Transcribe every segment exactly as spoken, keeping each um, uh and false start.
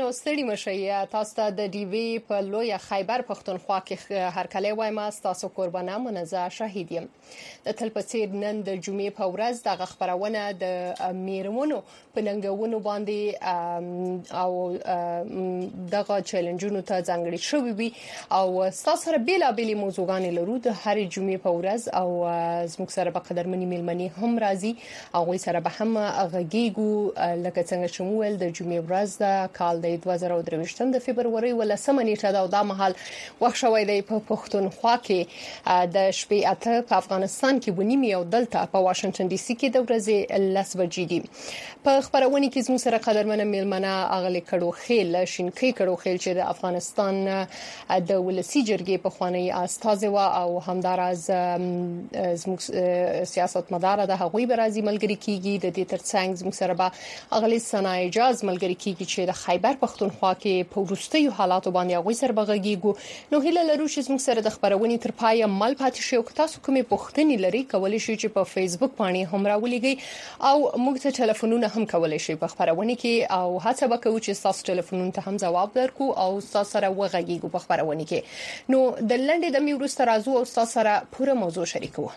او ستړي مشي تاسو ته د ډي وی په لوی خیبر پښتونخوا کې هرکلی وایم تاسو قربانه منزه شهید یم د تلپسیر نن د جمعې په ورځ د خبرونه د میرمنو په ننګونو باندې او دغه چیلنجونو ته ځانګړي شوی وي او تاسو سره بیل بیل موضوعګان لرو د هر جمعې په ورځ او زموږ سره په قدرمنې میلمنې هم راځي او غوي سره به هم غږیږو لکه څنګه چې موږ د جمعې ورځ د کال د دوه زره درویشتم د فبرवरी ولسمه نیټه دا د مهال وخت شوی دی په پښتونخوا کې د شپې اته په افغانستان کې ونیمه او دلته په واشنگټن ډي سي کې د ورځې لس بجې دي په خبرونه کې زموږ سره قدرمنه میلمنه اغلی کډو خیل شینکی کډو خیل چې د افغانستان د ولسی جرګې په خوانی استاد و او همدارز زموږ سیاست مدار د هغوی برازي ملګری کیږي د دې ترڅنګ زموږ سره به اغلی سنا اجازه ملګری کیږي چې د خیبر پښتونخوا کې په وروستیو حالاتو باندې هغوی سره بغږیږو نو هیله لرو چې زموږ سره د خبرونې تر پای مل پاتې شي او تاسو کومې پوښتنې لري کولای شئ چې په فیسبوک باندې هم راولېږئ او موږ ته ټلیفونونه هم کولای شئ په خبرونه کې او هڅه وکړو چې تاسو ټلیفونونو ته هم جواب درکو او تاسو سره وغږیږو په خبرونه کې نو د لنډې د میورست راځو او تاسو سره پوره موضوع شریکو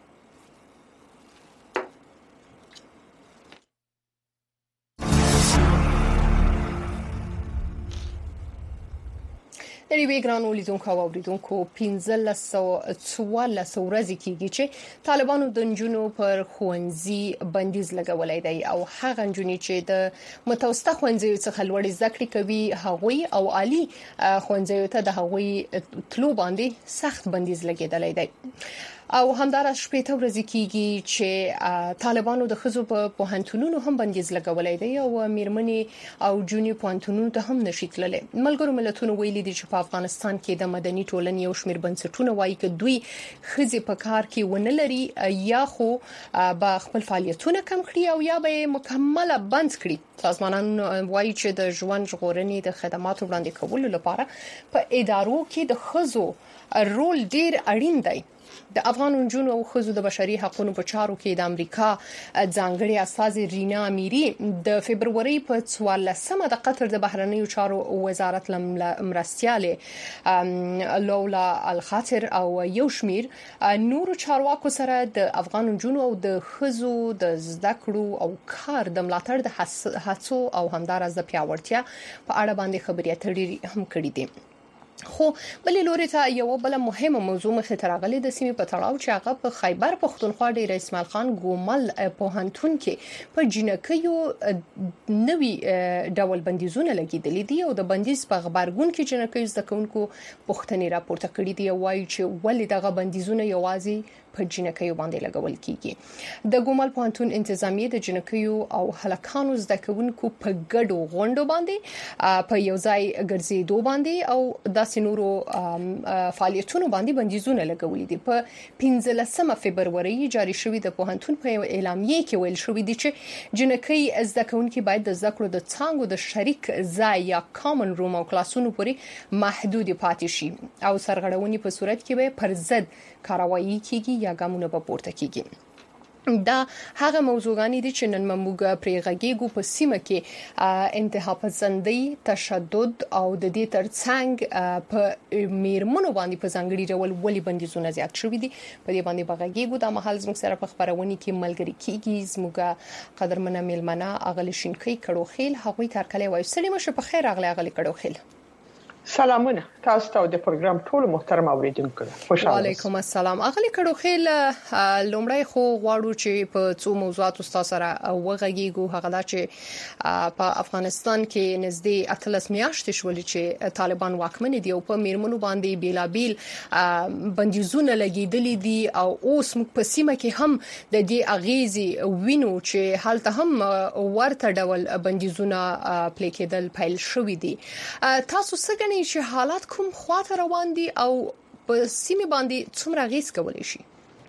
د ریوی ګرانو لیدونکو او اوریدونکو پنځه سو څوارلس ورځې کېږي چې طالبانو د جنونو پر خوندزي بندیز لګولای دی او هغه جنونی چې د متوسطه خوندزي څخه لوړ زده کړې کوي هغوی او عالی خوندزي ته د هغوی تلو باندې سخت بندیز لګیدلای دی او همدارس شپې ته ورځې کېږي چې طالبانو د خزو په پوهنتونونو هم بندیز لګولای دی او میرمنې او جونی پوهنتونونو ته هم نشي تللی ملګرو ملتونو ویلي دي چې په افغانستان کې د مدني ټولنې یو شمېر بنسټونه وایي چې دوی خزي په کار کې ونه لري یا خو به خپل فعالیتونه کم کړي او یا به مکمل بند کړي سازمانان وایي چې د ژوند ژغورنې د خدماتو وړاندې کولو لپاره په ادارو کې د خزو رول ډیر اړین دی د افغان جنونو او خزو د بشري حقوقو په چارو کې د امریکا ځانګړي استاذ رینا اميري د فبرवरी په څوارلسمه د قطر د بهرنیو چارو وزارت مرستياله لولا الخاطر او یو شمیر نورو چارواکو سره د افغان جنونو او د خزو د زده کړو او کار د ملاتړ د هڅو او همدارس د پیاوړتیا په اړه باندې خبري اترې هم کړې دي خو بلې لوري ته یو بل مهمه موضوع مخې ته راغلي د سیمې په تړاو چې هغه په خیبر پښتونخوا ډیر اسماعیل خان ګومل پوهنتون کې په جنکیو نوي ډول بندیزونه لګیدلې دي او د بندیز په خبرګون کې جنکیو زده کوونکو پوښتنې راپورته کړې دي او وايي چې ولې دغه بندیزونه یوازې په جنکیو باندې لګول کیږي د ګومل پوهنتون انتظامیه د جنکیو او هلکانو زده کوونکو په ګډو غونډو باندې په یو ځای ګرځېدو باندې او د سينورو فعالیتونو باندې بندیزونه لګولې دي په پنځلسمه فبرवरी جاری شوې د پوهنتون په اعلامیه کې ویل شوې دي چې جنکی زده کوونکي باید د ذکر د څنګه د شریک ځای یا کامن روم او کلاسونو پورې محدود پاتې شي او سرغړونې په صورت کې به پر ضد کاروایی کیږي یا ګامونه په پورته کیږي دا هغه موضوعګانی دي چې نن موږ پرې غږیږو په سیمه کې انتها پسندي تشدد او د دې ترڅنګ په میرمنو باندې په ځانګړي ډول ولې بندیزونه زیات شوې دي په دې باندې بغږیږو د محل زموږ سره په خبرونه کې ملګری کیږي زموږ قدرمنه میلمنه اغلی شینکی کډو خیل هغوی ترکلې وایي سلام شه په خیر اغلی اغلی کډو خیل سلامونه تاسو ته د پروګرام ټول محترم اوریدونکو خوشاله وعلیکم السلام اغلی کډو خیل لومړی خو غواړو چې په څو موضوعات تاسو سره وغږیږو هغه دا چې په افغانستان کې نږدې اتلس میاشتې شولې چې طالبان واکمن دي او په میرمنو باندې بیلابیل بندیزونه لګیدلې دي او اوس موږ په سیمه کې هم د دې اغیزي وینو چې حالت هم ورته ډول بندیزونه پلي کېدل پیل شوې دي تاسو څنګه چې حالات کوم خواته روان دي او په سیمه باندې څومره غیس کولای شي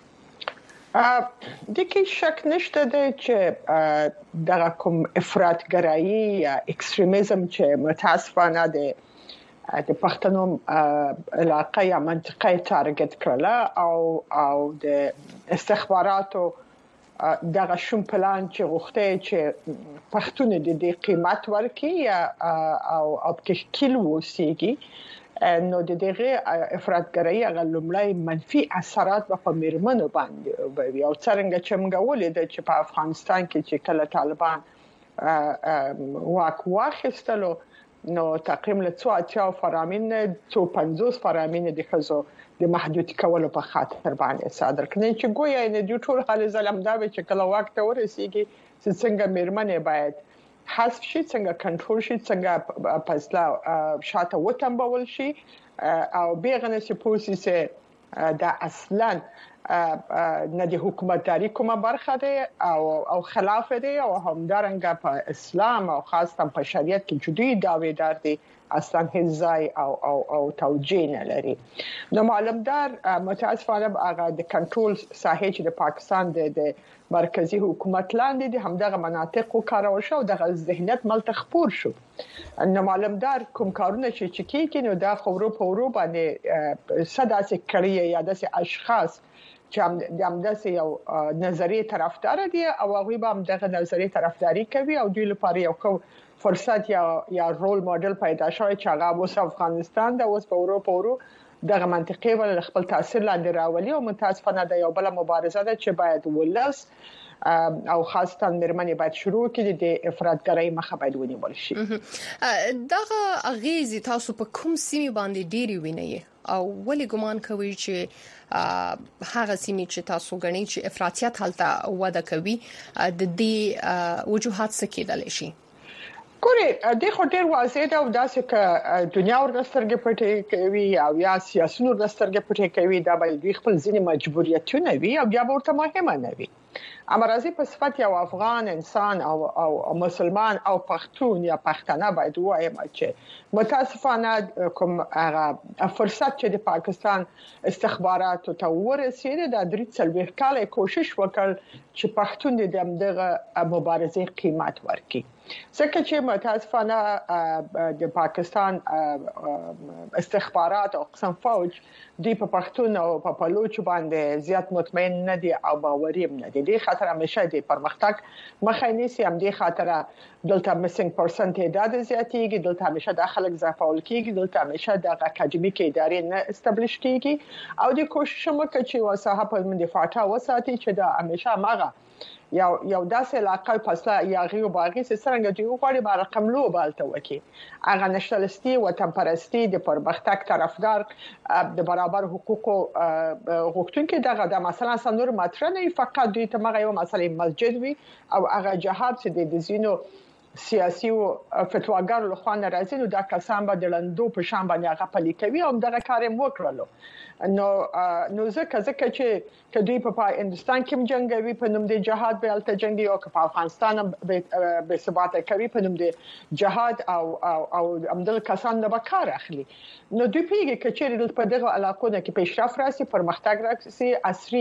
د کې شک نشته چې دغه کوم افراطګرایي یا اکستریمیزم چې متاسفانه د د پښتنو علاقه یا منطقه تارګت کړله او او د استخباراتو دغه شوم پلان چې غوښته چې پښتون د دې قیمت ورکړي او او تشکیل وسیږي نو د دغه افراطګرایي هغه لومړی منفي اثرات په میرمنو باندې وي او څنګه چې موږ ولیدل چې په افغانستان کې چې کله طالبان واک واخیستلو نو تقریبا له څو اتیا فرامین څو پنځوس فرامین د خزو د محدود کولو په خاطر باندې صادر کړي چې ګویا نه د ټول حال ظلم دا چې کله وخت ورسیږي چې څنګه میرمنې باید حذف شي څنګه کنټرول شي څنګه پسلا شاته وتمبول شي او بیغنه چې پوسیسه دا اصلا نه د حکومتداري کومه برخه ده او او خلاف ده او همدارنګه په اسلام او خاصه په شریعت کې جدي داویدار دي اصلا هزای او او او توجیه نه لري نو معلومدار متاسفانه هغه د کنټرول ساحه چې د پاکستان د مرکزی حکومت لاندې د همدغه مناطق وکړول شو دغه ذهنیت ملته خپور شو نو معلومدار کوم کارونه چې چکیږي نو دا خبرو په ورو باندې صداسه کړی یا د اشخاص چې د همداسې یو نظریه طرفدار دي او هغه به هم دغه نظریه طرفداري کوي او دوی لپاره یو فرصت یا یا رول ماډل پیدا شوی چې هغه اوس افغانستان د اوس په اروپا ورو دغه منطقې ول خپل تاثیر لاندې راولي او متاسفانه د یو بل مبارزه ده چې باید ولس او خاصه مرمنې باید شروع کړي د افراطګرۍ مخه باید ونیول شي دغه اغیزې تاسو په کوم سیمه باندې ډیری وینئ او ولې ګمان کوي چې هغه سیمه چې تاسو غنئ چې افراطیت حالت وده کوي د دې وجوهات څه کېدل شي ګوري د خو ډیر واضح ده او داسې ک دنیا ورسترګې پټې کوي او یا سیاسيون ورسترګې پټې کوي دا به دوی خپل ځینې مجبوریتونه وي او بیا ورته مهمه نه وي امرازي په صفت یو افغان انسان او او مسلمان او پښتون یا پښتانه باید وایم چې متاسفانه کوم هغه فرصت چې د پاکستان استخباراتو ته ورسېده د درې څلوېښت کال کوشش وکړ چې پښتون د دغه مبارزې قیمت ورکړي ځکه چې متاسفانه د پاکستان استخبارات او قسم فوج دی په پښتون او په بلوچ باندې زیات مطمئن نه دي او باوري نه دي د خاطر همیشه د پرمختګ مخاینه سي هم د خاطر دلته مسنګ پرسنټ تعداد زیاتېږي دلته همیشه د خلک ځپاول کېږي دلته همیشه د اکاډمیک ادارې نه استابلیش کېږي او د کوشش مکه چې وساحه په من دفاعه وساتي چې د همیشه ماغه یو یو داسې علاقه پسله یا غیو باغی څنګه دی غواړي بار رقم لو بالته وکي هغه نشټلستي وطن پرستی د پرمختګ طرفدار د برابر حقوقو غوښتونکو دغه د مثلا سنور ماتره نه فقط دوی ته مغه یو مسله مسجد وي او هغه جهاد چې د زینو سیاسي او فتواګر له خوانه راځي نو دا کسان به د لندو په شان باندې هغه پلي کوي او دغه کار یې وکړلو نو نو ځکه ځکه چې کدی په هندستان کې جنگوي په نوم د جهاد به الته جنگي او په افغانستان به ثبات کوي په نوم د جهاد او او او امدل کسان د بکار اخلي نو دوی پیږي چې په دغه علاقو کې پیشرفت راسي پرمختګ راسي عصري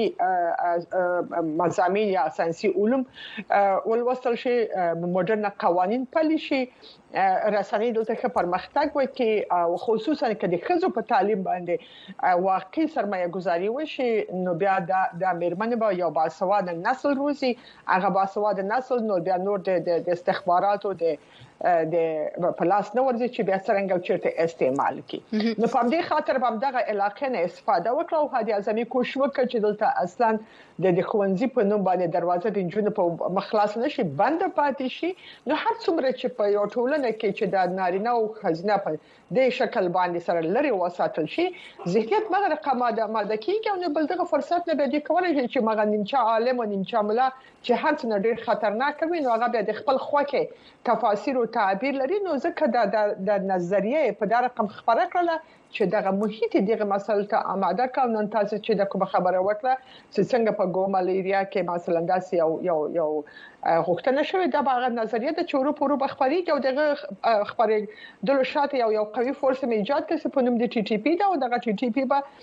مضامین یا ساينسي علوم ولوصل شي مدرن قوانين پلي شي رسنۍ دلته پرمختګ وکړي او خصوصا کله خزو په تعلیم باندې واقعي سرمایه گذاري وشي نو بیا د میرمنې به یو باسواده نسل روزي هغه باسواده نسل نو بیا نور د استخباراتو د د پلاس نو ورځي چې بیا څنګه چیرته استعمال کی نو په دې خاطر به دغه علاقې نه استفاده وکړو او هدي اعظمي کوشش وکړي چې دلته اصلا د خوندزي په نوم باندې دروازه د جنونو په مخلاص نشي بند پاتې شي نو هر څومره چې په یو ټولنه کې چې د نارینه او خزینه په د شکل باندې سره لري وساتل شي ذهنیت مغه رقمه د ماده کېږي او بل دغه فرصت نه به کولای شي چې مغه نیمچه عالم او نیمچه ملا چې هر څه ډېر خطرناک وي نو هغه به د خپل خوکه تفاسیر او تعبیر لري نو ځکه د د نظریه په دا رقم خبره کړله چې دغه محیط دغه مسله ته آماده کړو نن تاسو چې د کوم خبره وکړه چې څنګه په ګومالیریا کې مثلا داسې یو یو یو غوښتنه شوې د باغ نظریه د چورو پورو بخبري او دغه خبرې د لوشات یو یو قوي فورس می ایجاد کړي په نوم د ټي ټي پی دا او دغه ټي ټي پی به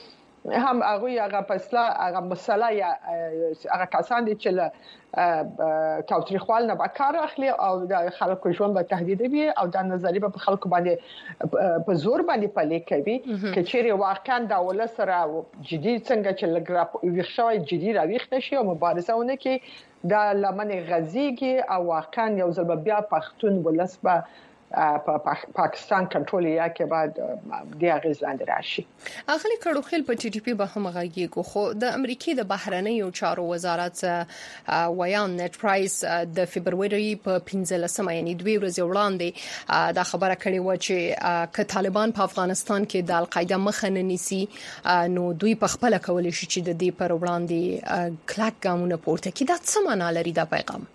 هم هغه هغه فیصله هغه مسله یا هغه کسان دي چې تاوتریخوال نه کار اخلي او د خلکو ژوند به تهدیدوي او د نظریه په خلکو باندې په زور باندې پلي کوي چې چیرې واقعا د ولس سره جدي څنګه چې لګرا ویښوي جدي راويخته شي او مبارزه ونه کوي د لمن غزيږي او واقعا یو ځل بیا پښتون ولس به په پاکستان کنټرول یا کې بعد د اغیز لاندې راشي. اغلی کډوخیل په ټي ټي پی به هم غږیږي خو د امریکای د بهرنیو چارو وزارت ویان نت پرایس د فبرवरी په پنځلسمه یعنی دوی ورځې وړاندې دا خبره کړې و چې ک طالبان په افغانستان کې د القاعده مخه نه نیسي نو دوی په خپل کول شي چې د دې پر وړاندې کلک ګامونه پورته کړي. دا څه معنی لري دا پیغام؟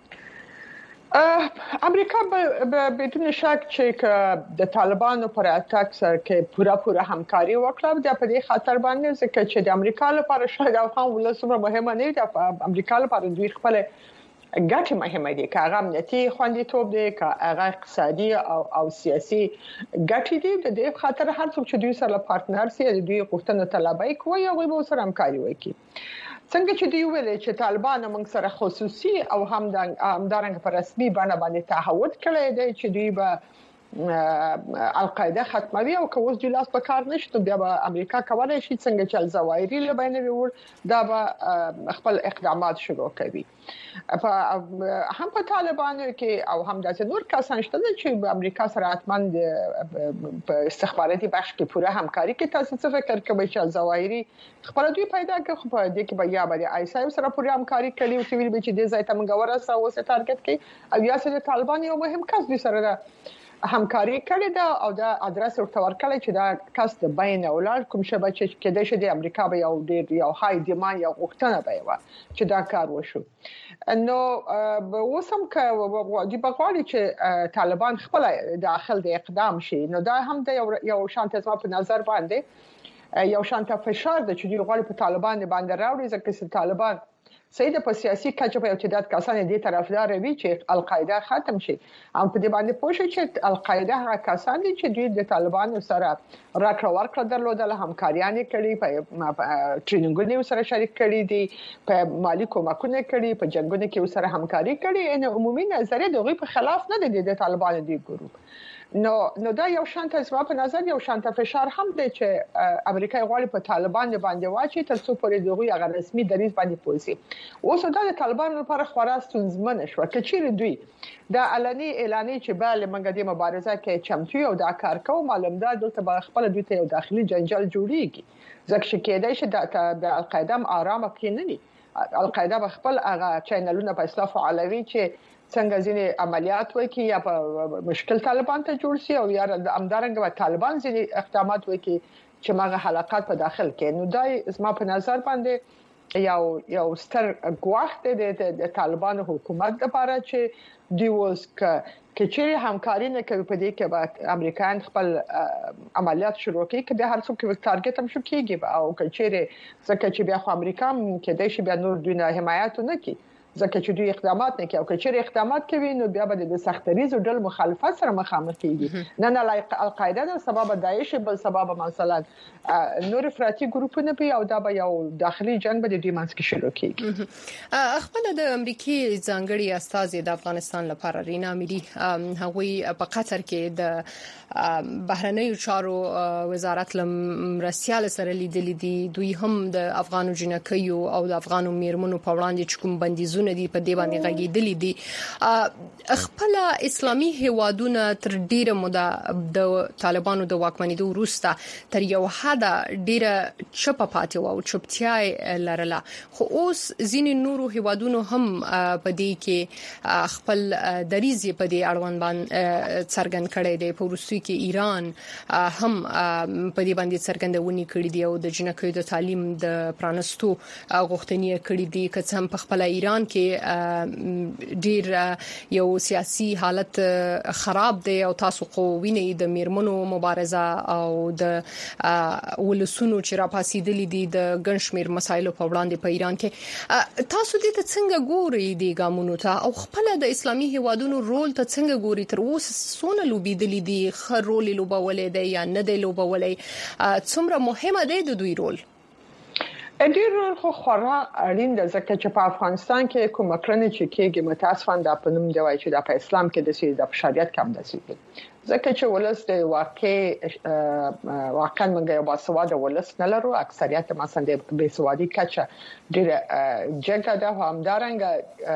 امریکا به بدون شک چې د طالبانو پر اتاک سره کې پورا پورا همکاري وکړه د په دې خاطر باندې ځکه چې د امریکا لپاره شاید افغان ولسمه مهمه نه ده. د امریکا لپاره دوی خپل ګټه مهمه دي که هغه امنیتي خوندیتوب دي که هغه اقتصادي او او سیاسي ګټې دي. د دې خاطر هر څوک چې دوی سره پارتنر سي دوی غوښتنه طلبای کوي او به سره همکاري وکړي. څنګه چې دی ویل چې طالبان موږ سره خصوصي او هم د همدارنګ پر رسمي بڼه باندې تعهد کړی دی چې دوی به القاعده ختموي او که اوس د لاس په کار نشته بیا به امریکا کولای شي څنګه چې الزوایری له بینه وړ دا به خپل اقدامات شروع کوي. په هم په طالبانو کې او هم د نور کسان شته چې امریکا سره اتمن په استخباراتي بخش کې پوره همکاري کوي. تاسو څه فکر کوئ چې الزوایری خپل دوی پیدا کړي په دې کې بیا به آی اس آی سره پوره همکاري کوي او چې ویل به چې د ځای ته موږ ورسره اوسه ټارګټ کوي او یا چې طالبان یو مهم کس دوی سره همکاري کړې ده او دا ادرس ورته ورکړی چې دا کس د بین اولاد کوم شبه چې کېدای شي د امریکا به یو ډیر یو های ډیماند یو غوښتنه به و چې دا کار وشو. نو اوسم که د بغواړي چې طالبان خپل داخل د اقدام شي نو دا هم د یو شانت زما په نظر باندې یو شانت فشار د چې د غواړي په طالبان باندې راوړي ځکه چې طالبان سید په سیاسي کچه په یو تعداد کسان دې طرفدار وي چې القاعده ختم شي او په دې باندې پوه شي چې القاعده هغه کسان دي چې دوی د طالبانو سره راکړه ورکړه درلودل همکاریان کړي په ټریننګونو سره شریک کړي دي په مالی کومکونه کړي په جنگونو کې سره همکاري کړي ان عمومي نظریه دغه په خلاف نه دي د طالبانو دی ګروپ. نو نو دا یو شانت زما په نظر یو شانت فشار هم دی چې امریکا غواړي په طالبان باندې واچي تر څو پرې دغه هغه رسمي دریځ باندې پوسی. اوس دا د طالبان لپاره خورا ستونزمن شو چې چیرې دوی دا علني اعلان چې bale موږ د مبارزه کې چمتو او دا کار کوو معلوم ده دلته به خپل دوی ته یو داخلي جنجال جوړیږي ځکه چې کېدای شي د القاعده آرامه کې نه دي. القاعده به خپل هغه چینلونه په اصلاح فعالوي چې څنګه ځینې عملیات وکړي یا په مشکل طالبان ته جوړ شي او یا د امدارنګ په طالبان ځینې اقدامات وکړي چې ماغه حلقات په داخل کې. نو دا زما په نظر باندې یو یو ستر ګواښ دی د طالبان حکومت لپاره چې دی وس ک چې همکاري نه کوي په دې کې به امریکایان خپل عملیات شروع کوي چې د هر څوک ټارګټ هم شو کېږي او که چیرې ځکه چې بیا خو امریکا کې د شي بیا نور دوی نه حمایت نه کوي ځکه چې دوی اقدامات نه کوي او که چیرې اقدامات کوي نو بیا به د سختریز او ډول مخالفت سره مخامخ کیږي. نه نه القاعده د سبب داعش بل سبب مثلا نور افراطي ګروپونه به او دا به یو داخلي جنگ به د دوی منځ کې شروع کیږي. خپل د امریکای ځانګړي استازي د افغانستان لپاره رینا میری هغوی په قطر کې د بهرنیو چارو وزارت لمرسیال سره لیدل دي. دوی هم د افغانو جنکیو او د افغانو میرمنو په وړاندې چکم بندیزونه دي په دې باندې غږیدلې دي. خپل اسلامي هیوادونه تر ډیره موده د طالبانو د واکمنیدو وروسته تر یو حد ډیره چپ پاتې او چپتیا لرله خو اوس ځینې نورو هیوادونو هم په دې کې خپل دریزي په دې اړوند باندې څرګند کړي دي. په روسي کې ایران هم په دې باندې څرګندونې کړې دي او د جنکیو د تعلیم د پرانستو غوښتنې کړې دي که څه هم په خپل ایران کې ډیر یو سیاسي حالت خراب دی او تاسو خو وینئ د میرمنو مبارزه او د ولسونو چې راپاسېدلې دي د ګنشمیر مسایلو په وړاندې په ایران کې. تاسو دې ته څنګه ګورئ د ګامونو ته او خپل د اسلامي هیوادونو رول ته څنګه ګورئ؟ تر اوسه سونه لوبېدلې دي خر رول لوبولې دی یا نه دی لوبولې؟ څومره مهمه دی د دوی رول؟ ډیر خو خورا اړین ده ځکه چې په افغانستان کې کوم کړنې چې کېږي متاسفانه د پنوم دی وایي چې د اسلام کې د سید د شریعت کم دي ځکه چې ولس د واقع واقعا موږ یو باسواده ولس نه لرو اکثریت مثلا د بې سوادي کچه ډیر جګه ده همدارنګه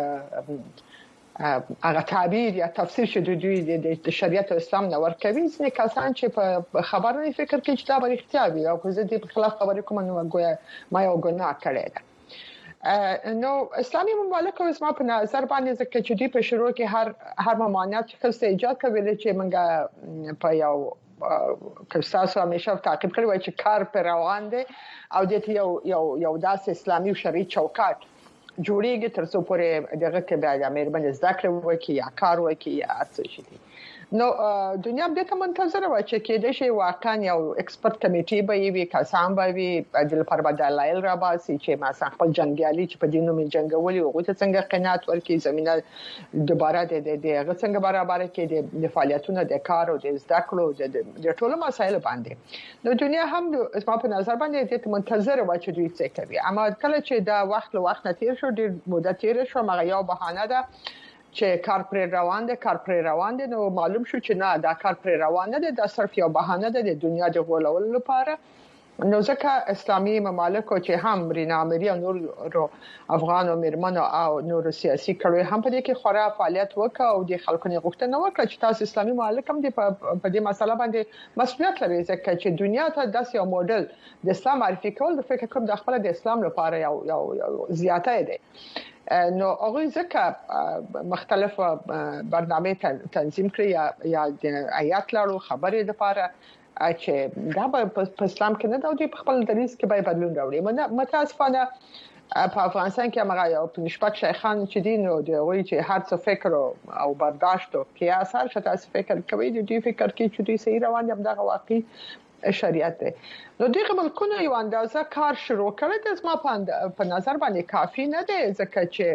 هغه تعبیر یا تفسیر چې د دوی د شریعت او اسلام نه ورکوي ځکه کسان چې په خبرونه فکر کوي چې دا به اړتیا وي او که زه د خلاف خبرې کوم نو ګویا ما یو ګناه کړی ده نو اسلامي مملکت اوس ما په نظر باندې ځکه چې دوی په شروع کې هر هر ممانعت خپل ایجاد کوي چې موږ په یو کساسو همیشه تعقیب کړی وای چې کار پر روان دي او د یو یو یو داسې اسلامي او شرعي چوکاټ جوړیږي تر څو پورې دغه کې بیا د امریکا زده کړې وکړي یا کار وکړي یا څه شي نو دنیا به ته منتظر و چې کې د شی واقعا یو ایکسپرت کمیټي به وي کسان به وي د لپاره بدلایل را باسي چې مثلا خپل جنگیالي چې په دینو می جنگولي او ته څنګه قناعت ورکړي زمينه دوباره د دغه څنګه برابر کې د فعالیتونو د کار او د زده کړو د ټولو مسایلو باندې نو دنیا هم اسما په نظر باندې ته منتظر و چې دوی څه کوي اما کله چې دا وخت له وخت تیر شو ډیر مدت تیر شو مګر یو بهانه ده چې کار پر روان دي کار پر روان دي نو معلوم شو چې نه دا کار پر روان نه دي دا صرف یو بهانه ده د دنیا د غولولو لپاره نو ځکه اسلامي ممالک چې هم رینا امریکا نور افغان او مرمن او نور سیاسي کړي هم په دې کې خورا فعالیت وکړ او د خلکو نه غوښتنه وکړه چې تاسو اسلامي ممالک هم په دې مسله باندې مسؤلیت لري ځکه چې دنیا ته داسې یو موډل د اسلام معرفي کول د فکر کوم د خپل د اسلام لپاره یو یو زیاته ده نو هغه ځکه مختلف برنامه تنظیم کړی یا د آیات لارو خبرې د لپاره چې دا په اسلام کې نه دا د خپل دریس کې به بدلون راوړي متاسفانه په افغانستان کې هغه یو پنځپک شیخان چې دین او د وی چې هر څه فکر او برداشت او قیاس هر څه تاسو فکر کوي د دې فکر کې چې دوی صحیح روان دي دغه واقعي شریعت ده نو دغه ملکونه یو اندازه کار شروع کړی د اسما په نظر باندې کافي نه ده ځکه چې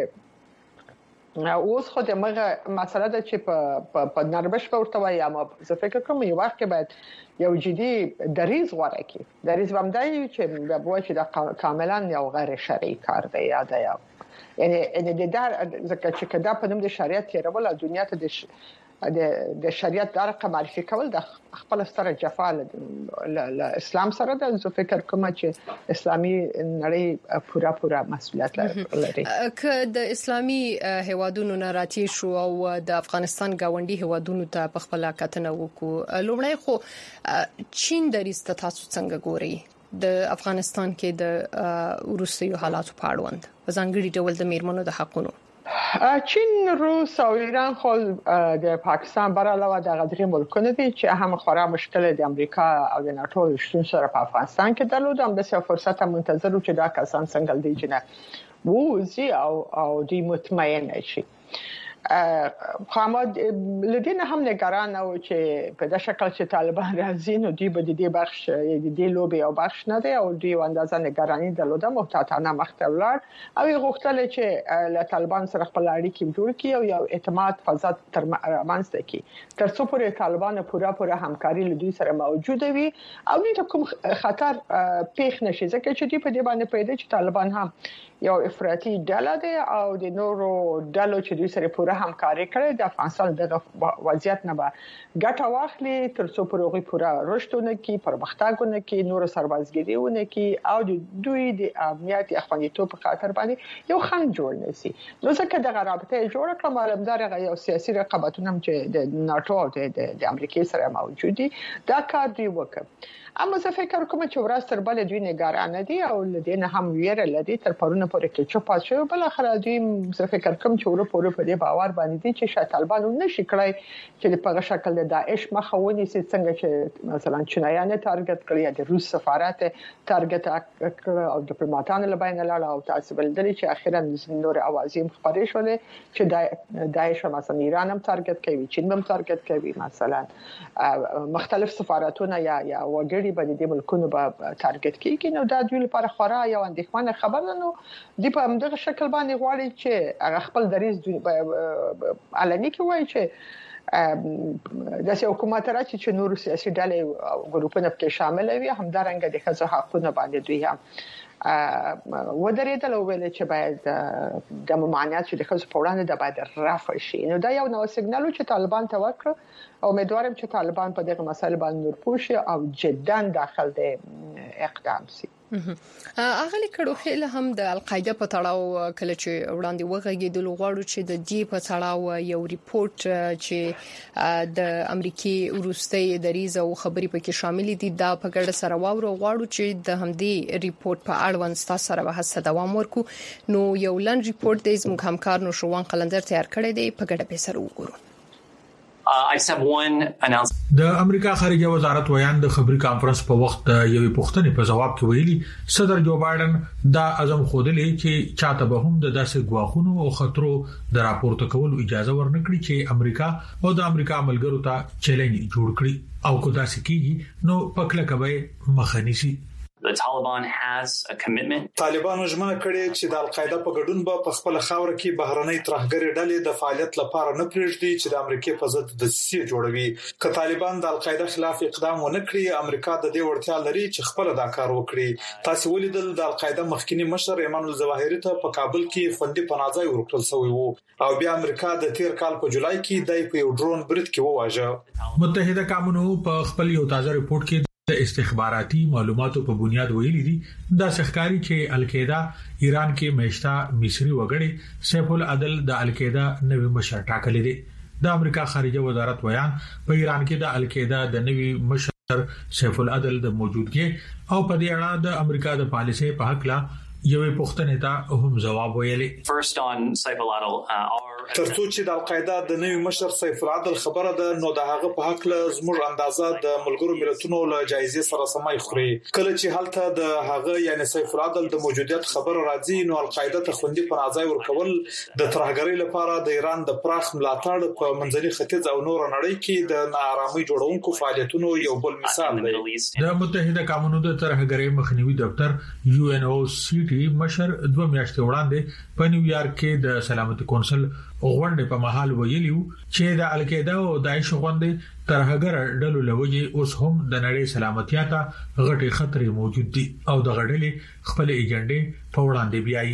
اوس خو د مغه مسله ده چې په په نربش په ورته وایي اما زه فکر کوم یو وخت کې باید یو جدي دریز غوړه کی دریز باندې چې د بوای چې د کاملا یو غیر شرعي کار دی یا د یعنی ان د دار ځکه چې کدا په نوم د شریعت یې ول دنیا ته د د د شریعت درقه معرفي کول د خپل سره جفا له اسلام سره د زو فکر کوم چې اسلامي نړۍ پورا پورا مسؤلیت لري که د اسلامي هوادونو نه راتی شو او د افغانستان گاونډي هوادونو ته په خپل کتنه وکړو لومړی خو چین د ریسته تاسو څنګه ګوري د افغانستان کې د روسي حالاتو په اړوند ځانګړي ډول د میرمنو د حقوقو چین روس او ایران خو د پاکستان بر علاوه د غدري ملکونه دي چې هم خورا مشکل د امریکا او د ناتو شتون سره په افغانستان کې درلود هم د څه فرصت منتظر چې دا کسان څنګه دی چې نه وو او او د مطمئن شي خامد لدينا هم نگران او چې په دغه شکل چې طالبان راځي نو دوی به د دې بخش د دې لوبي او بخش نه دی او دوی اندازه نگرانی درلوده محتاطانه مختلف او غوښتل چې له طالبان سره خپل اړیکې جوړ کړي او یو اعتماد فضا تر منځته کړي تر څو پورې طالبان پورا پورا همکاري له دوی سره موجوده وي او دوی ته کوم خطر پیښ نشي ځکه چې دوی په دې باندې پیدا چې طالبان هم یو افراطي ډله ده او د نورو ډلو چې دوی سره پوره همکاري کوي د افغانستان د وضعیت نه به ګټه واخلي تر څو پروغي پوره رښتونه کې پرمختګونه کې نور سربازګریونه کې او د دوی د امنیت اخوانیتوب په خاطر باندې یو خنډ جوړ نشي نو ځکه د رابطه جوړ کړم علمدار یو سیاسي رقابتونه چې د ناتو او د امریکا سره موجود دي دا کار دی وکړي اما زه فکر کوم چې ورځ تر بل دوی نگران دي او لدین هم ویره لدی تر پرونه پورې کې چوپ شو بل اخر دوی زه فکر کوم چې ور پورې په دې باور باندې دي چې شاید طالبان نشي کړای چې په هغه شکل د داعش مخاوني څنګه چې مثلا چینایانه تارګت کړی د روس سفارت تارګت کړ او ډیپلوماټانو لبین لاله او تاسو بلدري چې اخیرا نور اوازې خبرې شولې چې داعش مثلا ایران هم تارګت کوي چین هم تارګت کوي مثلا مختلف سفارتونه یا یا وګړي باندې د ملکونو به ټارګټ کیږي نو دا دوی لپاره خورا یو اندېښمنه خبره نو د په همدغه شکل باندې غواړي چې هغه خپل دریز علني کې وایي چې د سیاسي حکومت راځي چې نور سیاسي ډلې او ګروپونه په شامل وي همدارنګه د ښځو حقوقو باندې دوی هم ودرېدل او ویل چې باید د ممانعت چې د خصوص په وړاندې د باید رافع شي. نو دا یو نو سیګنال چې طالبان ته ورکړ او امیدوارم چې طالبان په دغه مسایل باندې نور پوښي او جدا داخل د اقدام شي. اغلی کډو خېل هم د القاعده په تړاو کله چې وړاندې وغږیدل غواړو چې د دې په تړاو یو ریپورت چې د امریکای وروستي دریز او خبري پکې شامل دي دا په ګډه سره واورو غواړو چې د همدې ریپورت په اړوند تاسو سره بحث دوام ورکو. نو یو لن ریپورت د زموږ همکار نو شوان قلندر تیار کړی دی په ګډه به سره وګورو. I just have one announcement. د امریکا خارجه وزارت ویان د خبري کانفرنس په وخت یوې پوښتنې په جواب کې ویلي صدر جو بایدن دا عزم خوده چې چاته به هم د داسې غواخونو او خطرو د راپورته کولو اجازه ورنکړي چې امریکا او د امریکا ملګرو ته چیلنج جوړ کړي او کو داسې کیږي نو پکله کوي مخنیسي. The Taliban has a commitment. طالبانو ژمنه کړې چې د القاعده په ګډون به په خپل خاور کې بهرنۍ ترهګري ډلې د فعالیت لپاره نه پرېږدي چې د امریکای په ضد د سیاسي جوړوي. که طالبان د القاعده خلاف اقدام ونه کړي امریکا د دې وړتیا لري چې خپل دا کار وکړي. تاسو ولیدل د القاعده مخکنی مشر ایمان الظواهری ته په کابل کې خوندي پناهځای ورکړل شوی وو او بیا امریکا د تیر کال په جولای کې د یو ډرون برید کې وواژه. متحده قومونو په خپل یو تازه ریپورت کې د استخباراتي معلوماتو په بنیاد ویلي دي دا ښکاری چې القاعده ایران کې مېشتا مصری وګړي سیف العدل د القاعده نوی مشر ټاکلی دی. د امریکا خارجه وزارت ویان په ایران کې د القاعده د نوی مشر سیف العدل د موجودګي او په دې اړه د امریکا د پالیسۍ په حق لا یوې پوښتنې ته هم جواب ویلي. First on Saif al-Adel, our ترڅو چې د القاعده د نوی مشر سیف العدل خبره ده نو د هغه په حق له زموږ اندازه د ملګرو ملتونو له جایزې سره سمای خوري. کله چې حالته د هغه یعنی سیف العدل د موجودیت خبره راځي نو القاعده ته خوندي پناهځای ورکول د ترهګرۍ لپاره د ایران د پراخ ملاتړ په منځني ختیځ او نور نړۍ کې د ناارامۍ جوړونکو فعالیتونو یو بل مثال دی. د متحده قومونو د ترهګرۍ مخنیوي دفتر یو ان او سی مشر دوه میاشتې وړاندې په نیویارک کې د سلامتي کونسل غونډې په محل ویلیو چې د القاعده او داعش غونډې ترهګر ډلو لوجي اوس هم د نړۍ سلامتیا ته غټي خطرې موجود دي او د غړلې خپل ایجنډې په وړاندې بیاي.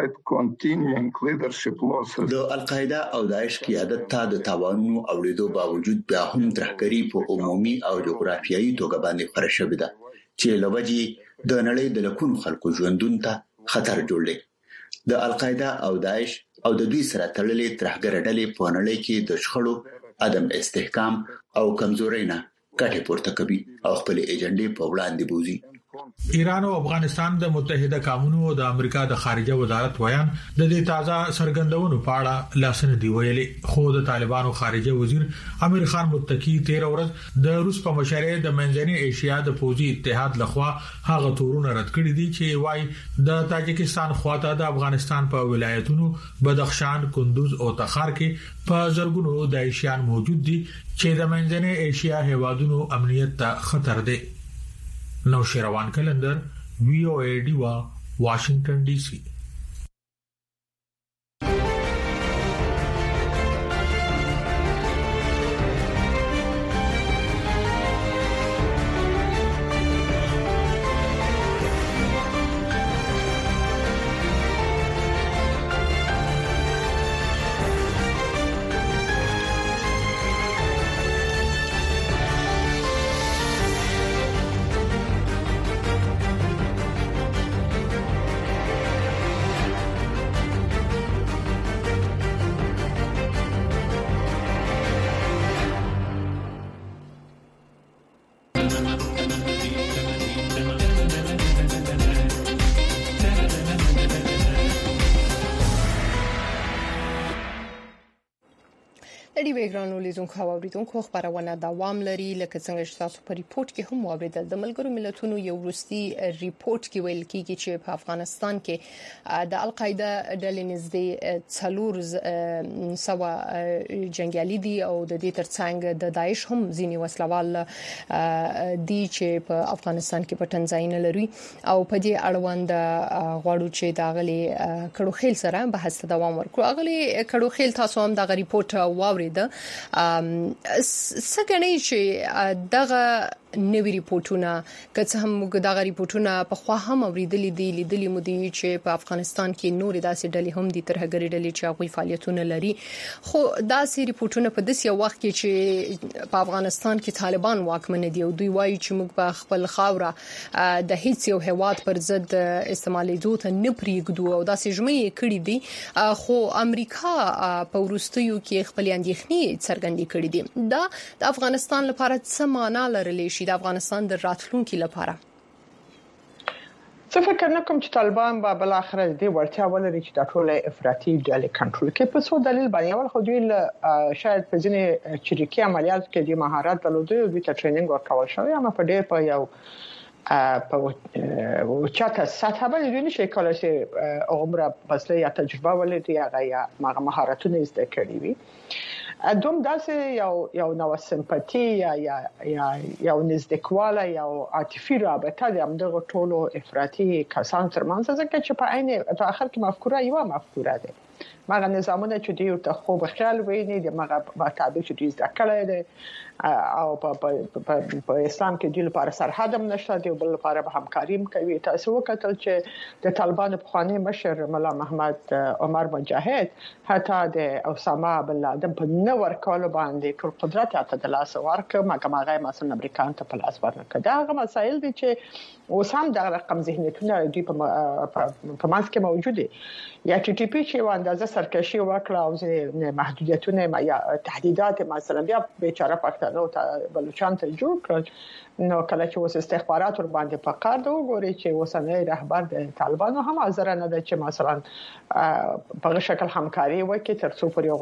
د القاعده او داعش قیادت ته د تاوانونو اوریدو باوجود بیا هم ترهګری په عمومي او جغرافیایي توګه باندې پرشبه ده چې لوجي د نړۍ د لکونو خلکو ژوندون ته خطر جوړلی. د القاعده او داعش او د دوی سره تړلې ترهګر ډلې په نړۍ کې د شخړو عدم استحکام او کمزورۍ نه ګټه پورته کوي او خپل ایجنډې په وړاندې بوزي. ایران او افغانستان د متحده قومونو او د امریکا د خارجه وزارت ویان د دې تازه سرګندونو په اړه لاسنه دی ویلي. خو د طالبانو خارجه وزیر امیر خان متقی تیر ورځ د روس په مشرۍ د منځنۍ ایشیا د پوځي اتحاد لخوا هغه تورونه رد کړی دي چې وايي د تاجکستان خواته د افغانستان په ولایتونو بدخشان، کندوز او تخار کې په زرګونو داعشیان موجود دي چې د منځنۍ ایشیا هیوادونو امنیت ته خطر دی. نو شیروان کلندر وی او ای ډیوا واشنگټن ډي سي. لړۍ وګرانو لیدونکو او اوریدونکو خبرونه دوام لري لکه څنګه چې تاسو په ریپورت کې هم واوریدل. د ملګرو ملتونو یو وروستي ریپورت کې ویل کیږي چې په افغانستان کې د القاعده ډلې نږدې څلور سوا جنگیالي دي او د دې ترڅنګ د داعش هم ځینی وسلوال دي چې په افغانستان کې پټن ځایونه لري او په دې اړوند غواړو چې دا غلي کډو خیل سره بحث دوام ورکړو. غلي کډو خیل تاسو هم دا ریپورت واوري ده څنګه چې دغه نوي ریپورتونه که هم موږ دا ریپورتونه په خوا هم اوریدلې دي لیدلې مو دي چې په افغانستان کې نور داسې ډلې هم دي ترهګری ډلې چې هغه فعالیتونه لري خو داسې ریپورتونه په داسې وخت کې چې په افغانستان کې طالبان واکمن دي او دوی وایي چې موږ په خپل خاوره د هیڅ یو هواد پر ضد استعمالېدو ته نه پریږدو او داسې جمعې کړې دي خو امریکا په ورستیو کې خپل اندېښنې څرګندې کړې دي دا د افغانستان لپاره څه معنا لري د افغانستان د راتلونکو لپاره څه فکر نه کوم چې طالبان به بل اخر دې ورته ولري چې د ټوله افراطي ډلې کنټرول کوي په څو دلیل باندې ول خو دوی شاید په ځینې چریکي عملیات کې د مهارت درلودي او د ټریننګ ورکول شوی اما په ډېر په یو په چاته سطح باندې دوی نشي کولای چې عمره بسله یا تجربه ولري هغه یا مهارتونه زده کړی وي دوم داسې یو یو نو سمپاتي یا یا یا یو نزدېکواله یو عاطفي رابطه د همدغه ټولو افراطي کسان ترمنځ ځکه چې په عین په اخر کې مفکوره یو مفکوره ده مګر نظامونه چې دی ته خو به خیال ویني د مګر په تابع چې دې ځکه ده او په په اسلام کې د لپاره سرحد هم نشته دی بل لپاره به همکاري کوي تاسو وکړل چې د طالبانو په خواني مشر مولا محمد عمر مجاهد حتی د اسامه بن لادن په نور کول باندې ټول قدرت ته د لاس ورک مګر هغه مثلا امریکایان ته په لاس ورنکړه دا هغه مسایل دي چې اوس هم د رقم ذهنیتونه دی په په مانس کې موجود دي یا ټي ټي پی چې اندازه سرکشي وکړه او ځینې محدودیتونه یا تهدیدات مثلا بیا بیچاره پښتنو ته بلوچستان ته جوړ کړل نو کله چې اوس استخبارات ور باندې په کار دی وګوري چې اوسنۍ رهبر د طالبانو هم حاضر نه ده چې مثلا په شکل همکاري وکړي تر څو پر یو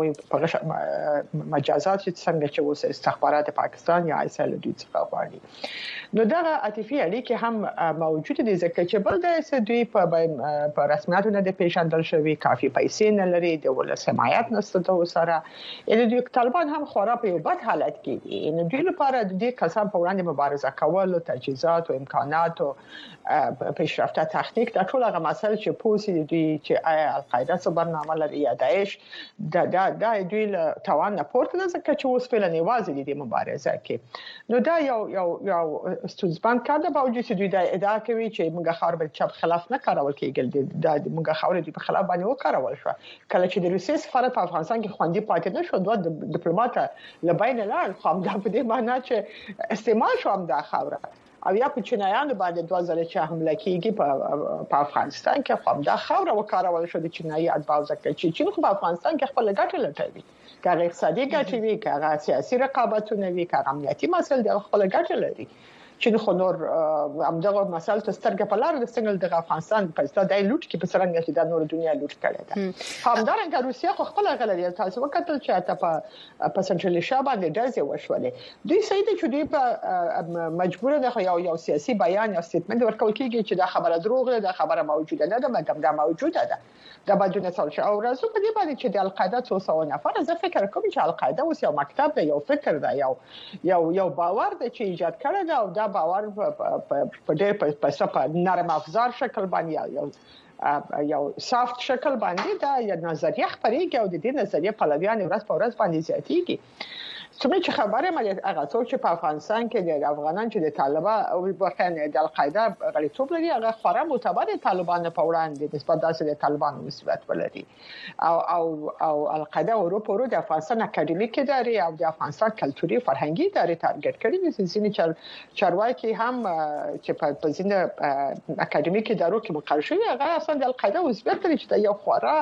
په مجازات چې څنګه چې اوس استخبارات پاکستان یا اسرائیل دوی څخه غواړي نو دا عاطفي اړیکې هم موجود دي ځکه چې بل د دوی په په رسمیاتو نه د پیژندل شوی کافي پیسې نه لري د ولس حمایت نشته د سره یعنی دوی طالبان هم خورا په یو بد حالت کې دي نو دوی لپاره د دې کسان په وړاندې مبارزه کول او تجهیزات او امکانات او پیشرفته تخنیک د ټول هغه مسایل چې پوسی دي چې آیا القاعده څه برنامه لري یا داعش د د د دوی له توان نه پورته نه ځکه چې اوس په لنیوازي دي مبارزه کې نو دا یو یو یو ستونزبان کار ده باوجود چې دوی د ادعا کوي چې موږ خبر به چپ خلاف نه کارول کېږي د موږ خبره دي په خلاف باندې وکړول شو کله چې د روسیې سفارت په افغانستان کې خوندې پاتې نه شو دوه ډیپلوماټ لبین لاړ خو هم دا په دې معنی چې استعمال شو هم دا خبره او یا په چینایانو باندې دوه ځله چې حمله کیږي په په افغانستان کې خو دا خبره وکړول شو د چینایي اتباع ځکه چې چین خو په افغانستان کې خپل ګټه لټوي کله اقتصادي ګټه وی کله سیاسي رقابتونه وی کله امنیتي مسایل د خپل ګټه لري چې خو نور همدغه مسایل ته سترګې په لار د سنگل د افغانستان په ستاد د لوټ کې په سرنګ چې د نور دنیا لوټ کړي ده همدارنګه روسیا خو خپل غلطي تاسو وکړل چې ته په په سنټرل ایشیا باندې ډزې وشولې دوی سید چې دوی په مجبور ده یو یو سیاسي بیان یا ستمنټ ورکول کیږي چې دا خبره دروغ ده دا خبره موجوده نه ده مګر دا موجوده ده دا بدون سوال او راځو په دې باندې چې د القاعده څو سو نفر زه فکر کوم چې القاعده اوس یو مکتب ده یو فکر ده یو یو یو باور ده چې ایجاد کړی ده او دا باور په ډېر په په نرم افزار شکل باندې یو یو سافت شکل باندې دا یو نظریه خبرېږي او د دې نظریه پلویان ورځ په ورځ باندې زیاتېږي څومره چې خبره مې هغه څوک چې په افغانستان کې د افغانان چې د طالبان او بخښنه د القاعده غلیتوب لري هغه خورا معتبر طالبان په وړاندې نسبت داسې د طالبان نسبت ولري او او او القاعده اروپا ورو د افغانستان اکیډمیک ادارې او د افغانستان کلتوري فرهنګي ادارې ټارګټ کړي دي ځینې چر چارواکي هم چې په ځینې اکیډمیک ادارو کې مقرر شوي هغه اصلا د القاعده نسبت لري چې یو خورا